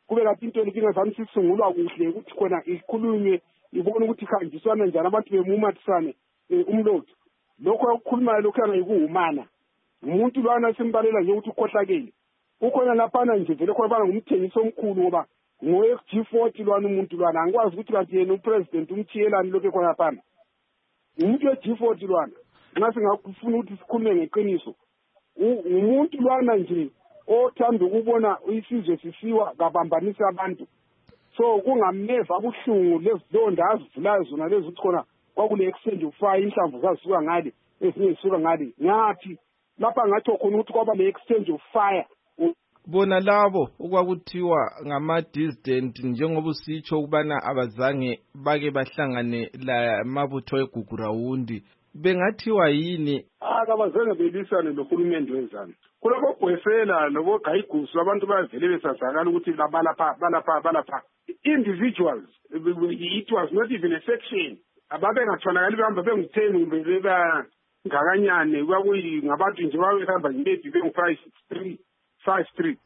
kube kathi into lenkinga zami sisungulwa kuhle ukuthi khona ikhulunywe ibone ukuthi ihanjiswana njani abantu bemumathisane umlotho. Lokho okukhulumayo lokho angayikuhumana. Umuntu lwana simbalela nje ukuthi ukhohlakele. Ukhona laphana nje vele khona bana ngumthengisi omkhulu ngoba ngowe G forty lwana umuntu lwana angikwazi ukuthi kanti yena upresident umthiyelani lokho khona laphana. Umuntu we G forty lwana nxa singafuna ukuthi sikhulume ngeqiniso. Umuntu lwana nje othanda ukubona isizwe sisiwa kabambanisa abantu. So kungameva kuhlungu lezidonda azivulayo zona lezi ukuthi khona kwakule exchange of fire inhlamvu zasuka ngale ezinye zisuka ngale. Ngathi lapha ngathi khona ukuthi kwaba le exchange of fire. Bona labo okwakuthiwa ngama dissident njengoba usitsho ukubana abazange bake bahlangane la mabutho eGugurawundi bengathiwa yini akabazange belisane nohulumende wenzani kulabo bhwesela lobo gayigusu abantu bayavele besazakala ukuthi labalapha balapha balapha individuals. It was not even a section ababe ngathonakali behamba bengitheni kumbe beba ngakanyane kwakuyi ngabantu nje babehamba maybe bengu five three five three.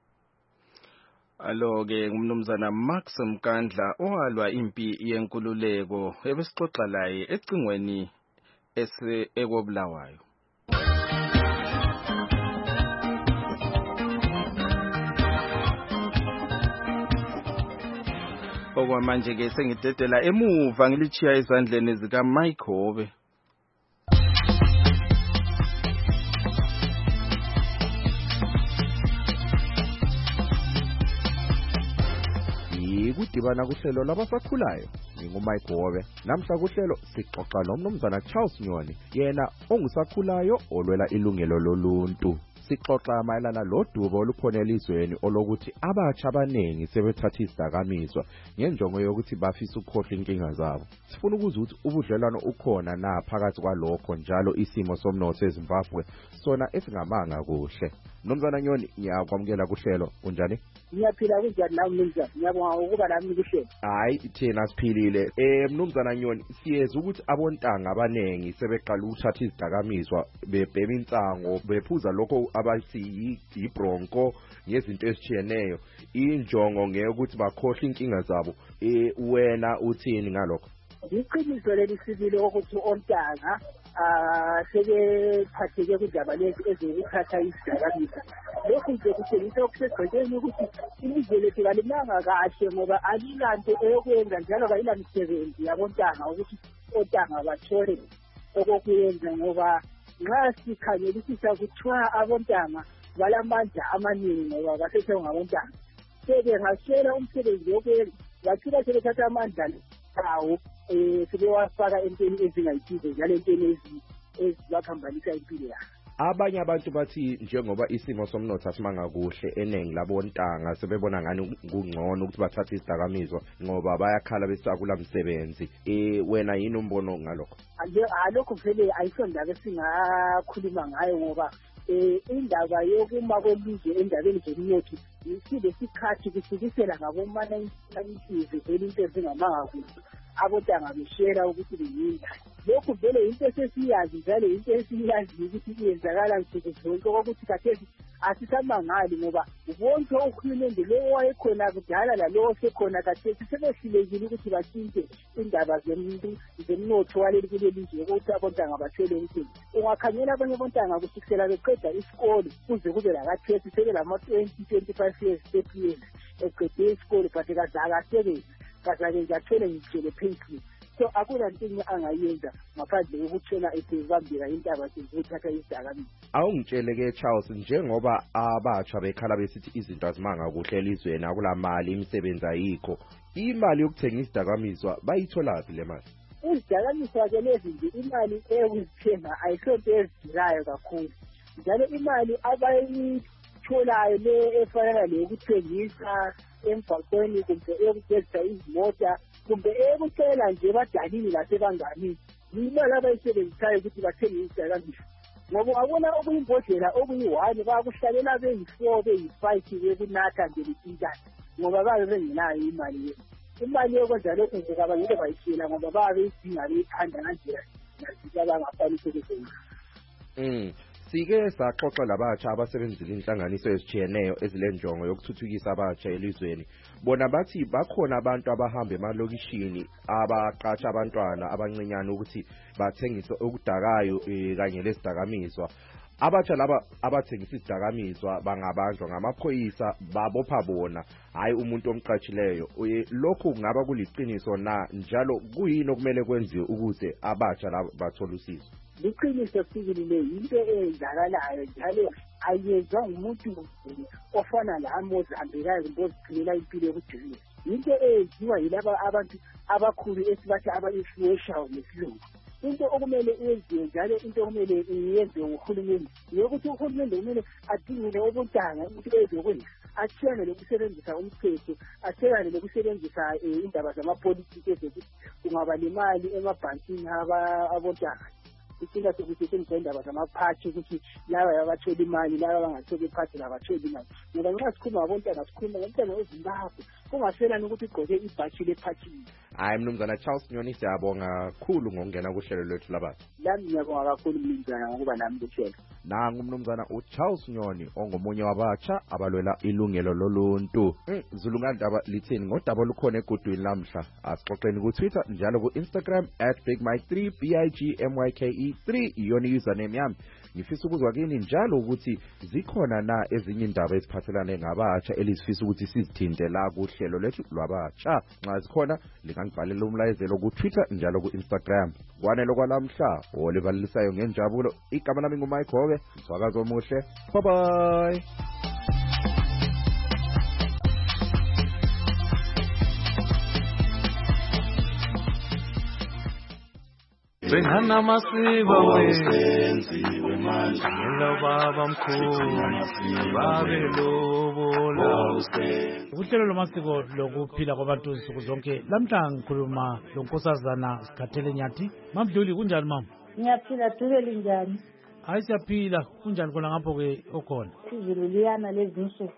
Alo ke ngumnumzana Max Mkandla owalwa impi yenkululeko ebesixoxa laye ecingweni ese ekobulawayo. Okwamanje ke sengidedela emuva ngilichiya ezandleni zika Mike Hobe. Kudibana kuhlelo labasakhulayo ngingumike Hobe. Namhla kuhlelo sixoxa nomnumzana Charles Nyoni yena ongusakhulayo olwela ilungelo loluntu. Sixoxa mayelana lodubo olukhona elizweni olokuthi abatsha abanengi sebethatha izidakamizwa ngenjongo yokuthi bafisa ukukhohla inkinga zabo. Sifuna ukuzwa ukuthi ubudlelwano ukhona na phakathi kwalokho njalo isimo somnotho eZimbabwe sona esingamanga kuhle. Nomzana Nyoni ngiyakwamukela kuhlelo unjani? Ngiyaphila kunjani la mnumzana? Ngiyabonga ukuba nami kuhlelo. Hayi thina siphilile. Eh mnumzana Nyoni siyeza ukuthi abontanga abanengi sebeqala ukuthatha izidakamizwa bebhema insango bephuza lokho abathi ibronco ngezinto ezitshiyeneyo. Injongo ngeke ukuthi bakhohle inkinga zabo. Eh wena uthini ngalokho? Iqiniso leli sibili ukuthi ontanga ah sebephatheke kudaba lezi ezokuthatha izidakamizwa. Lokhu nje kutshengisa okusegcekeni ukuthi ilizwe lethu kalimanga kahle ngoba alilanto eyokwenza njalo kayilamisebenzi yabontanga ukuthi ontanga bathole okuyenza ngoba nxa sikhangelisisa kuthiwa abontanga balamandla amaningi ngoba basethe ngabontanga. Sebengashela umsebenzi wokwenza bathula sebethatha amandla awo eh sebewafaka entweni ezingayithize njalo entweni ezibakhambanisa impilo yabo. Abanye abantu bathi njengoba isimo somnotho asimanga kuhle enengi labontanga sebebona ngani kungcono ukuthi bathathe izidakamizwa ngoba bayakhala besakula msebenzi. Eh wena yini umbono ngalokho? Anje alokho vele ayisondaba singakhuluma ngayo ngoba eh indaba yokuma kwelizwe endabeni zomnotho isile sikhathi kusukisela ngaboma nineties vele into ezingamanga kuhle abontanga beshera ukuthi beyinda. Lokhu vele into esesiyazi njalo into esiyazi ukuthi iyenzakala nsuku zonke ukuthi kathesi asisamangali ngoba wonke uhulumende lo wayekhona kudala lalowo sekhona kathesi sebehlulekile ukuthi bathinte indaba zemnotho waleli kulelizwe ukuthi abontanga bathele umsebenzi. Ungakhangela abanye abontanga kusukela beqeda isikole kuze kube lakathesi sebelama twenty twenty-five years thirty years eqede isikole but kazakasebenzi kazake njathele ngitshele payslip. So akula ntinye angayenza ngaphandle kokutshela esebambira intaba zokuthatha izidakamizwa. Awungitshele ke Charles njengoba abatsha bekhala besithi izinto azimanga kuhle elizweni akulamali imisebenzi ayikho. Imali yokuthenga izidakamizwa bayitholaphi le mali? Izidakamizwa ke lezi nje imali eyokuzithenga ayisonto ezidirayo kakhulu. Njalo imali abayitholayo le efana leyokuthengisa emgwaqweni kumbe eyokugezisa izimota kumbe ekucela nje badalini lasebangani imali abayisebenzisayo ukuthi bathenge izidakamizwa. Ngoba abona okuyimbodlela okuyi-one bakuhlalela beyi-four beyi-five bekunatha nje betintana ngoba babe bengenayo imali. Imali yokwenza lokhu nje kabangeke bayishela ngoba babe idinga beyithanda ngandlela nazika bangafani ukwenza. Mm Sike saxoxa labatsha abasebenzile inhlanganiso ezitshiyeneyo ezilenjongo yokuthuthukisa abatsha elizweni. Bona bathi bakhona abantu abahamba emalokishini abaqatsha abantwana abancinyane ukuthi bathengise okudakayo kanye lezidakamizwa. Abatsha laba abathengisa izidakamizwa bangabanjwa ngamaphoyisa babopha bona, hayi umuntu omqatshileyo. Lokhu kungaba kuliqiniso na, njalo kuyini okumele kwenziwe ukuze abatsha laba bathole usizo? Liqiniso sibili le into eyenzakalayo njalo ayenzwa ngumuntu ofana lami ozihambelayo kumbe oziphilela impilo yokujulisa. Into eyenziwa yilaba abantu abakhulu esibathi aba-influential ngesilungu. Into okumele iyenziwe njalo into okumele iyenziwe nguhulumende yokuthi uhulumende kumele adingele obuntanga ukuthi ezokwenza, athiyane lokusebenzisa umthetho, athiyane lokusebenzisa indaba zamapolitiki ezokuthi kungaba nemali emabhankini abontanga. Isinga sokusetshenziswa indaba zamaphathi ukuthi laba abathola imali laba bangatholi iphathi labathola imali. Ngoba nxa sikhuluma ngabontanga sikhuluma ngomntwana weZimbabwe kungaselani ukuthi ugqoke ibhathi lephathini. Hayi mnumzana Charles Nyoni, siyabonga kakhulu ngokungena kuhlelo lwethu labatsha. Lami ngiyabonga kakhulu mnumzana ngokuba nami kuhlelo. Nangu mnumzana uCharles Nyoni ongomunye wabatsha abalwela ilungelo loluntu. Mm, Zulungandaba lithini ngodaba olukhona egudwini lamhla. Asixoxeni ku Twitter njalo ku Instagram at big mike three b i g m y k e three iyona username yami. Ngifisa ukuzwa kini njalo ukuthi zikhona na ezinye indaba eziphathelane ngabatsha elizifisa ukuthi sizithinte la kuhlelo lethu lwabatsha. Nxa zikhona lingangibhalela umlayezelo ku Twitter njalo ku Instagram. Kwanelo kwalamhla olivalisayo ngenjabulo. Igama lami nguMike Hobe. Msakazo omuhle. Bye bye. Benhana masiba wesenziwe manje ngelo baba mkhulu babelobola uhlelo lomasiko lokuphila kwabantu insuku zonke. Lamhla ngikhuluma lonkosazana Sikhathele Nyathi. Mamdluli kunjani mama? Ngiyaphila Dubeli njani? Hayi siyaphila. Kunjani khona ngapho ke okhona? Izulu liyana lezi nsuku.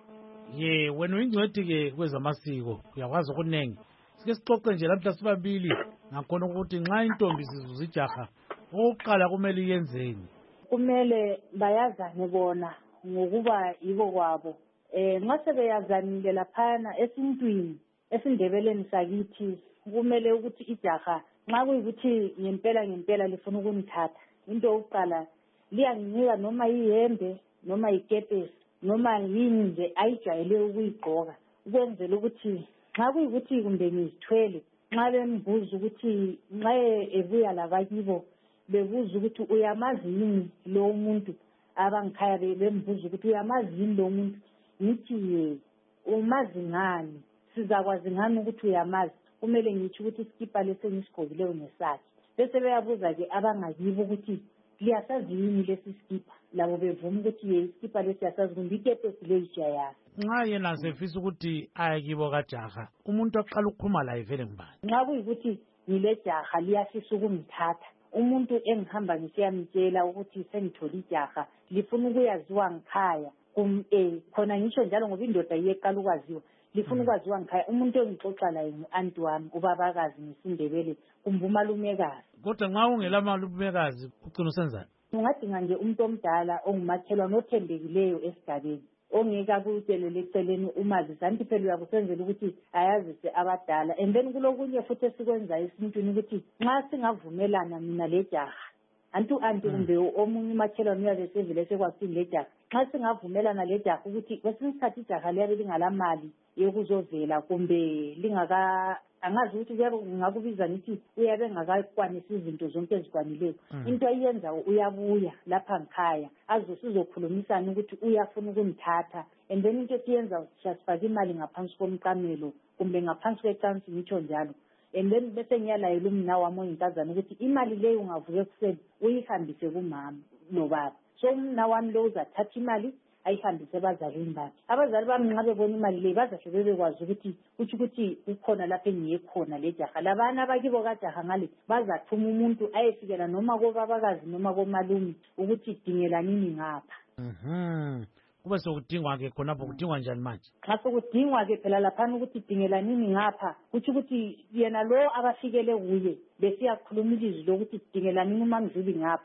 Ye wena uyingcwedi ke kwezamasiko uyakwazi okunengi. Sike sixoxe nje lamhla sibabili ngakhona ukuthi nxa intombi sizuza ijaha oqala kumele iyenzeni. Kumele bayazane bona ngokuba yibo kwabo. Eh nxa sebeyazanile laphana esintwini esindebeleni sakithi kumele ukuthi ijaha nxa kuyikuthi ngempela ngempela lifuna ukunithatha into yokuqala liyanginika noma iyembe noma ikepesi noma yini nje ayijwayele ukuyigqoka ukwenzela ukuthi nxa kuyikuthi kumbe ngizithwele nxa bembuza ukuthi nxa ebuya labakibo bebuza ukuthi uyamazi yini lo muntu abangikhaya bembuza ukuthi uyamazi yini lo muntu ngithi ye umazi ngani sizakwazi ngani ukuthi uyamazi kumele ngithi ukuthi iskipa lesengisigqokileyo ngesakhe bese beyabuza ke abangakibo ukuthi liyasazi yini lesi skipa labo bevuma ukuthi ye iskipa lesi yasazi kumbe ikepesi leyija yazi. Nxa yena sefisa ukuthi aye kibo kajaha umuntu aqala ukukhuluma laye vele ngibani? Nxa kuyikuthi ngile jaha liyafisa ukungithatha umuntu engihamba ngisiyamtshela ukuthi sengithole ijaha lifuna ukuyaziwa ngikhaya kum eh khona ngisho njalo ngoba indoda iyeqala ukwaziwa lifuna ukwaziwa ngikhaya umuntu engixoxa laye ngu-anti wami ubabakazi ngesindebele kumbe umalumekazi. Kodwa nxa ungela malumekazi kucina usenzani? Ungadinga nje umuntu omdala ongumakhelwane othembekileyo esigabeni ongeke akutshelele eceleni umazisi anti phela uyakusenzela ukuthi ayazise abadala and then kulokunye futhi esikwenzayo esintwini ukuthi nxa singavumelana mina le jaha anti anti kumbe omunye umakhelwane uyabe sevele sekwakuthini le jaha nxa singavumelana le jaha ukuthi kwesinye isikhathi ijaha liyabe lingalamali yokuzovela kumbe lingaka angazi ukuthi kuyabe ngakubiza ngithi uyabe engakakwanisa izinto zonke ezikwanileyo into ayenza uyabuya lapha ngikhaya azosizokhulumisana ukuthi uyafuna ukunithatha and then into esiyenza siyasifaka imali ngaphansi komqamelo kumbe ngaphansi kwecansi ngitsho njalo and then bese ngiyalayela umna wami oyinkazana ukuthi imali leyo ungavuke ekuseni uyihambise kumama nobaba so umna wami lo uzathatha imali ayihambise abazalini bakhe abazali bami nxa bebona imali leyo bazahle bebekwazi ukuthi kuthi ukuthi kukhona lapho engiye khona le jaha labana abakibo kajaha ngale bazathuma umuntu ayefikela noma kobabakazi noma komalume ukuthi idingela nini ngapha. Mhm. Kube sokudingwa ke khonapho kudingwa njani manje? Xa sokudingwa ke phela laphana ukuthi idingela nini ngapha kuthi ukuthi yena lo abafikele kuye besiyakhuluma ilizwi lokuthi idingela nini uMamdluli ngapha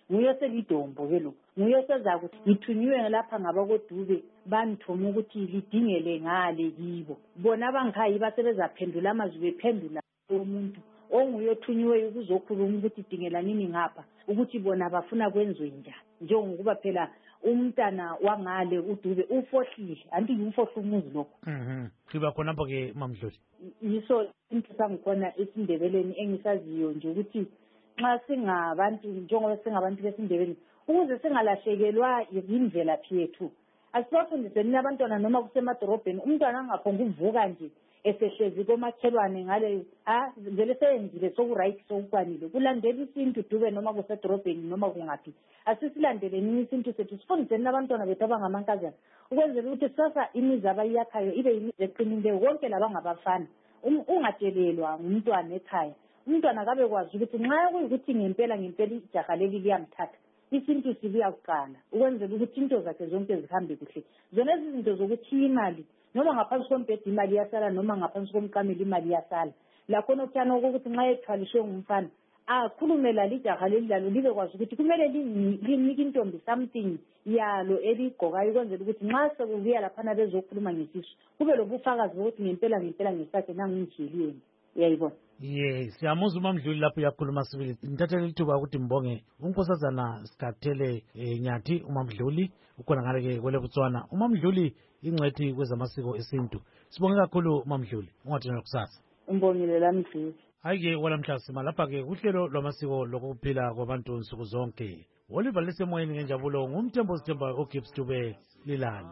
nguye selidombo ke lo nguye seza ukuthi ngithunyiwe lapha ngabakodube banithoma ukuthi lidingele ngale kibo bona abangikhaya basebezaphendula amazwi bephendula umuntu onguye othunyiweyo ukuzokhuluma ukuthi idingela nini ngapha ukuthi bona bafuna kwenziwe njani njengokuba phela umntana wangale uDube ufohlile anti umfohla umuzi lokho mhm khiba khona lapho ke mamdluli yiso into sangikhona esindebeleni engisaziyo nje ukuthi nxa singabantu njengoba singabantu besindebeleni ukuze singalahlekelwa yimvelaphi yethu asibafundiseni abantwana noma kusemadorobheni umntwana angaphonga uvuka nje esehlezi komakhelwane ngale ha vele seyenzile sokuright sokukwanile kulandela isintu Dube noma kusedorobheni noma kungaphi asisilandeleni isintu sethu sifundiseni abantwana bethu abangamankazana ukwenzela ukuthi sasa imizi abayakhayo ibe imizi eqinileyo konke labangabafana ungatshelelwa ngumntwana ekhaya umntwana kabe kwazi ukuthi nxa kuyikuthi ngempela ngempela ijaha leli liyamthatha isintu sibuya kuqala ukwenzela ukuthi into zakhe zonke zihambe kuhle zona izinto zokuthi imali noma ngaphansi kombhedi imali yasala noma ngaphansi komqameli imali yasala lakho nokuthana ukuthi nxa ethwaliswe ngumfana akhulumela lijaha leli lalo libe kwazi ukuthi kumele linike intombi something yalo eligqokayo ukwenzela ukuthi nxa sekubuya laphana bezokhuluma ngesisu kube lobufakazi bokuthi ngempela ngempela ngesakhe nangingijheliyeni uyayibona yes siyamuzwa umamdluli lapho uyakhuluma sibili ngithathele ithuba ukuthi mbonge unkosazana Sikathele Nyathi umamdluli ukhona ngale ke kwele Botswana umamdluli ingcwethi kwezamasiko esintu sibonge kakhulu umamdluli ungathina kusasa umbongile lamdluli hayike walamhla sima lapha ke uhlelo lwamasiko lokuphila kwabantu nsuku zonke Oliver lesemoyeni ngenjabulo ngumthembo sithemba oGibbs Dube lilale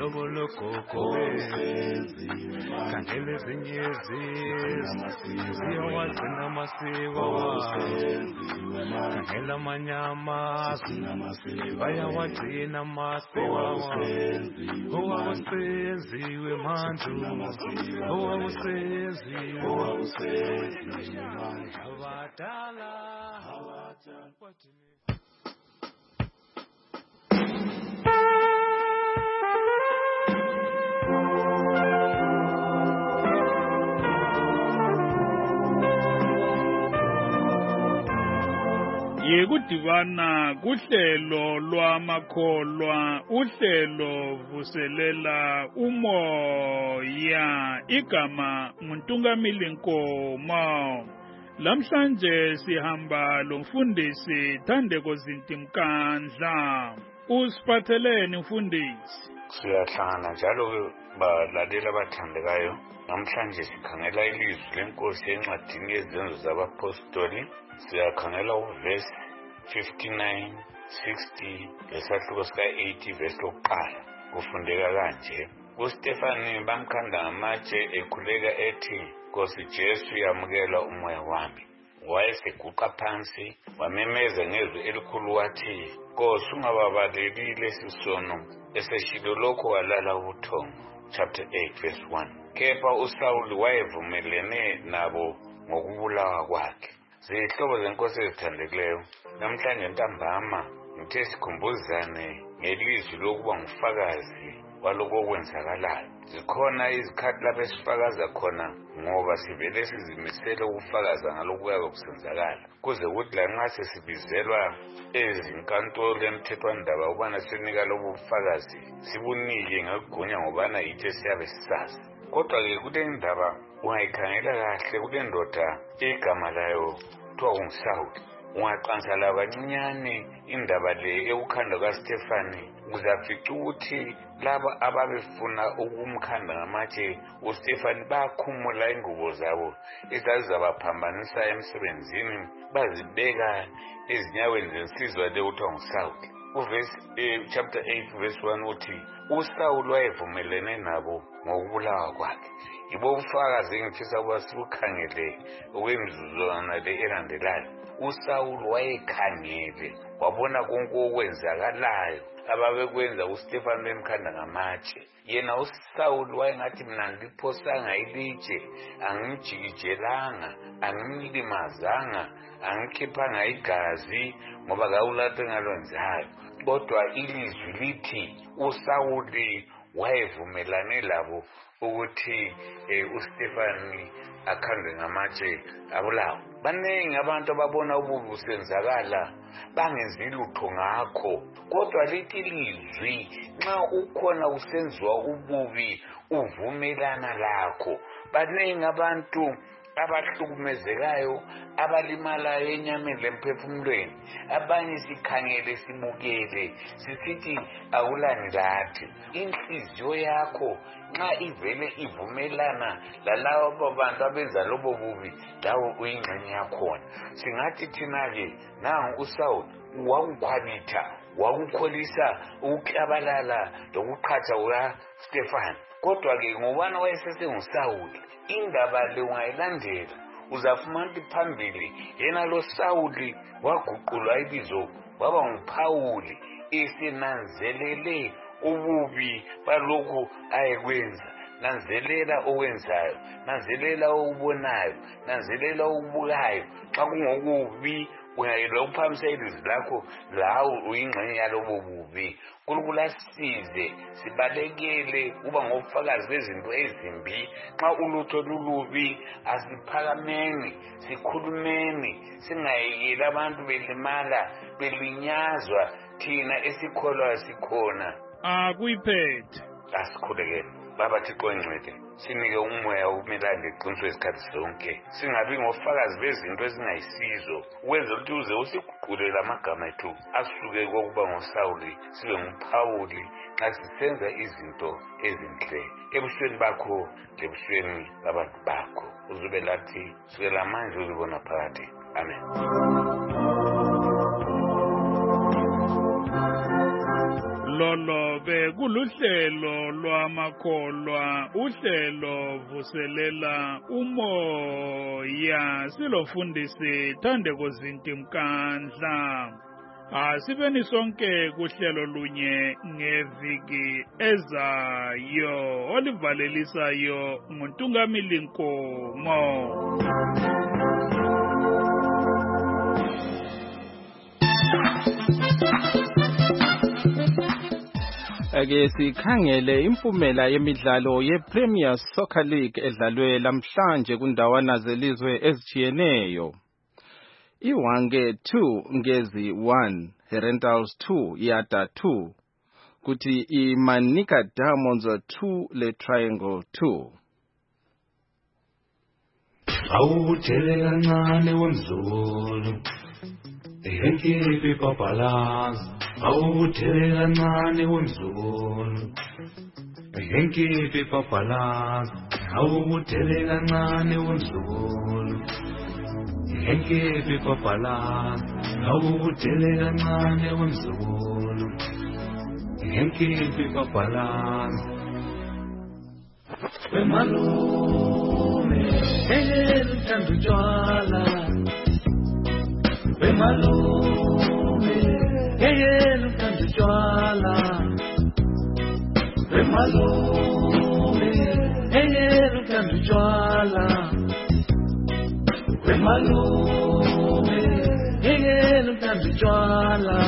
kangele zinyezi ziyawagcina amasiko kangela amanyama bayawagcina amasiko owawusenziwe mandu owawusenziwe abadala yekudibana kuhlelo lwamakholwa uhlelo vuselela umoya igama nguNtungamili Nkomo lamhlanje sihamba lomfundisi Thandeko Zintimkandla usiphatheleni mfundisi siyahlangana njalo balalela abathandekayo namhlanje sikhangela ilizwi lenkosi encwadini yezenzo zabapostoli siyakhangela uvesi fifty-nine sixty lesahluko sika eighty verse lokuqala kufundeka kanje uStefani bamkhanda ngamatshe ekhuleka ethi Nkosi Jesu yamukela umoya wami wayeseguqa phansi wamemeza ngezwi elikhulu wathi Nkosi ungababaleli lesisono eseshilo lokho walala ubuthongo chapter eight verse one kepha uSawuli wayevumelene nabo ngokubulawa kwakhe zihlobo zenkosi ezithandekileyo namhlanje ntambama ngithe sikhumbuzane ngelizwi lokuba ngufakazi waloko okwenzakalayo zikhona izikhathi lapho esifakaza khona ngoba sivele sizimisele ukufakaza ngalokuyabe kusenzakala kuze kuthi lanxa sesibizelwa ezinkantolo emthethwandaba ubana sinika lobu bufakazi sibunike ngekugunya ngobana yithe siyabe sisazi kodwa-ke kule ndaba ungayikhangela kahle kule ndoda igama layo kuthiwa unguSawuli ungaqansa labancinyane indaba le ekukhanda kaStefani uzafica ukuthi laba ababefuna ukumkhanda ngamatshe uStefani bakhumula ingubo zabo ezazizabaphambanisa emsebenzini bazibeka ezinyaweni zensizwa le kuthiwa nguSawuli uvesi eh, chapter eight verse one uthi uSawuli wayevumelene nabo ngokubulawa kwakhe yibo ubufakazi engifisa ukuba sibukhangele okwemizuzwana le elandelayo uSawuli wayekhangele wabona konke okwenzakalayo ababekwenza uStefani bemkhanda ngamatshe yena uSawuli wayengathi mina ngiphosanga ilitshe angimjikijelanga angimlimazanga angikhiphanga igazi ngoba kawulahle ngalonzayo kodwa ilizwi lithi uSawuli wayevumelane labo ukuthi eh, uStefani akhandwe ngamatshe abulawa baningi abantu ababona ububi busenzakala bangenzi lutho ngakho. Kodwa lithi lizwi nxa ukhona usenziwa ububi uvumelana lakho. Baningi abantu abahlukumezekayo abalimalayo enyameni lemphefumulweni. Abanye sikhangele sibukele sisithi awulani lathi. Inhliziyo yakho nxa ivele ivumelana lalabo bantu abenza lobo bubi lawo uyingxenye yakhona. Singathi thina-ke nangu uSawuli wakukhwabitha wakukholisa ukuklabalala lokuqhatha kukaStefane. Kodwa-ke ngobana wayesesenguSawuli indaba le ungayilandela uzafumana ukuthi phambili yena lo Sawuli waguqulwa ibizo waba nguPhawuli esenanzelele ububi balokhu ayekwenza. Nanzelela owenzayo, nanzelela okubonayo, nanzelela okubukayo. Xa kungokubi uyayela uphamisa ilizwi lakho lawo uyingxenye yalobo bubi. uNkulunkulu asize sibalekele uba ngofakazi bezinto ezimbi. Xa ulutho lulubi asiphakameni sikhulumeni singayekeli abantu belimala belinyazwa thina esikholwa sikhona. Akuyiphethe asikhulekele Baba Thixo encede sinike umoya umelane leqiniso isikhathi sonke. Singabi ngofakazi bezinto ezingayisizo wenze ukuthi uze usiguqulela amagama ethu asuke kokuba ngoSawuli sibe nguPhawuli nxa sisenza izinto ezinhle ebusweni bakho lebusweni babantu bakho. Uzube lathi sukela manje uzibona phakathi. Amen. Lolo bekuluhlelo lwamakholwa uhlelo vuselela umoya silofundisi Thandeko Zinti Mkandla. Asibeni sonke kuhlelo lunye ngeviki ezayo olivalelisayo nguNtungamili Nkomo. Ake sikhangele impumela yemidlalo yePremier Soccer League edlalwe lamhlanje kundawana zelizwe ezitshiyeneyo. iWange two Ngezi one, Herentals two, Yata two. Kuthi iManika Diamonds two le Triangle two. Awuthele kancane wemzulu ehenkipi papalaza. Awuthele kancane wemzulu ehenkipi papalaza. Awuthele kancane wemzulu ehenkipi papalaza. Awuthele kancane wemzulu ehenkipi papalaza. Wemalume eluthanda utshwala. Wemalume eluthanda utshwala. Wemalume eluthanda utshwala. Wemalume eluthanda utshwala.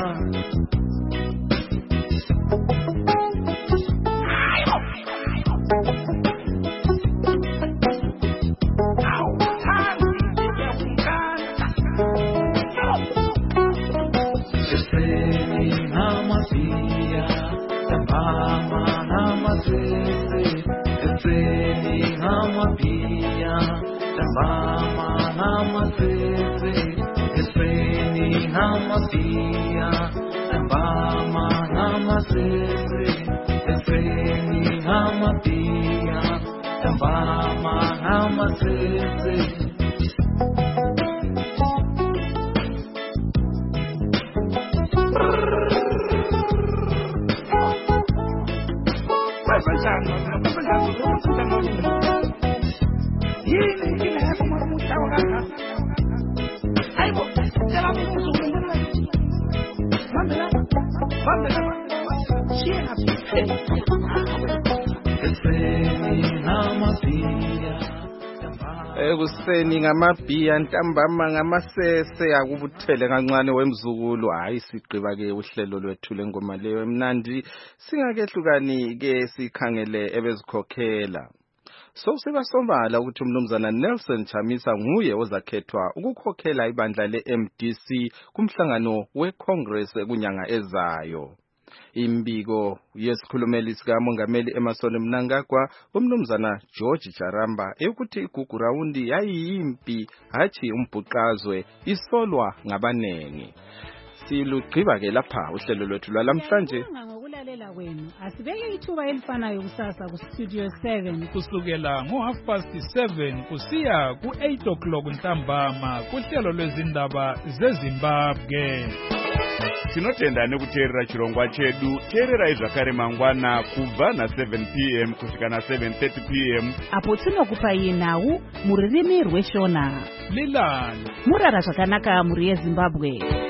Ekuseni ngamabhiya ntambama ngamasese akubuthele kancane wemzukulu. Hayi sigqiba ke uhlelo lwethu lengoma leyo emnandi. Singakehlukani ke sikhangele ebezikhokhela. so sikasobala ukuthi umnumzana Nelson Chamisa nguye ozakhethwa ukukhokhela ibandla le-M D C kumhlangano we-Congress kunyanga ezayo. Imbiko yesikhulumeli sikamongameli Emmerson Mnangagwa umnumzana George Jaramba ukuthi igugu rawundi yayiyimpi hathi umbhuqazwe isolwa ngabanengi. Silugqiba ke lapha uhlelo lwethu lwalamhlanje. Ngokulalela kwenu asibeke ithuba elifanayo kusasa ku Studio seven kusukela ngo half past seven kusiya ku eight o'clock ntambama kuhlelo lwezindaba zeZimbabwe. Tinotenda nekuteerera chirongwa chedu. Teerera zvakare mangwana kubva na seven p m kusvika na seven thirty p m apo tinokupai nhau muririmi rweshona. Lilani murara zvakanaka muri yeZimbabwe.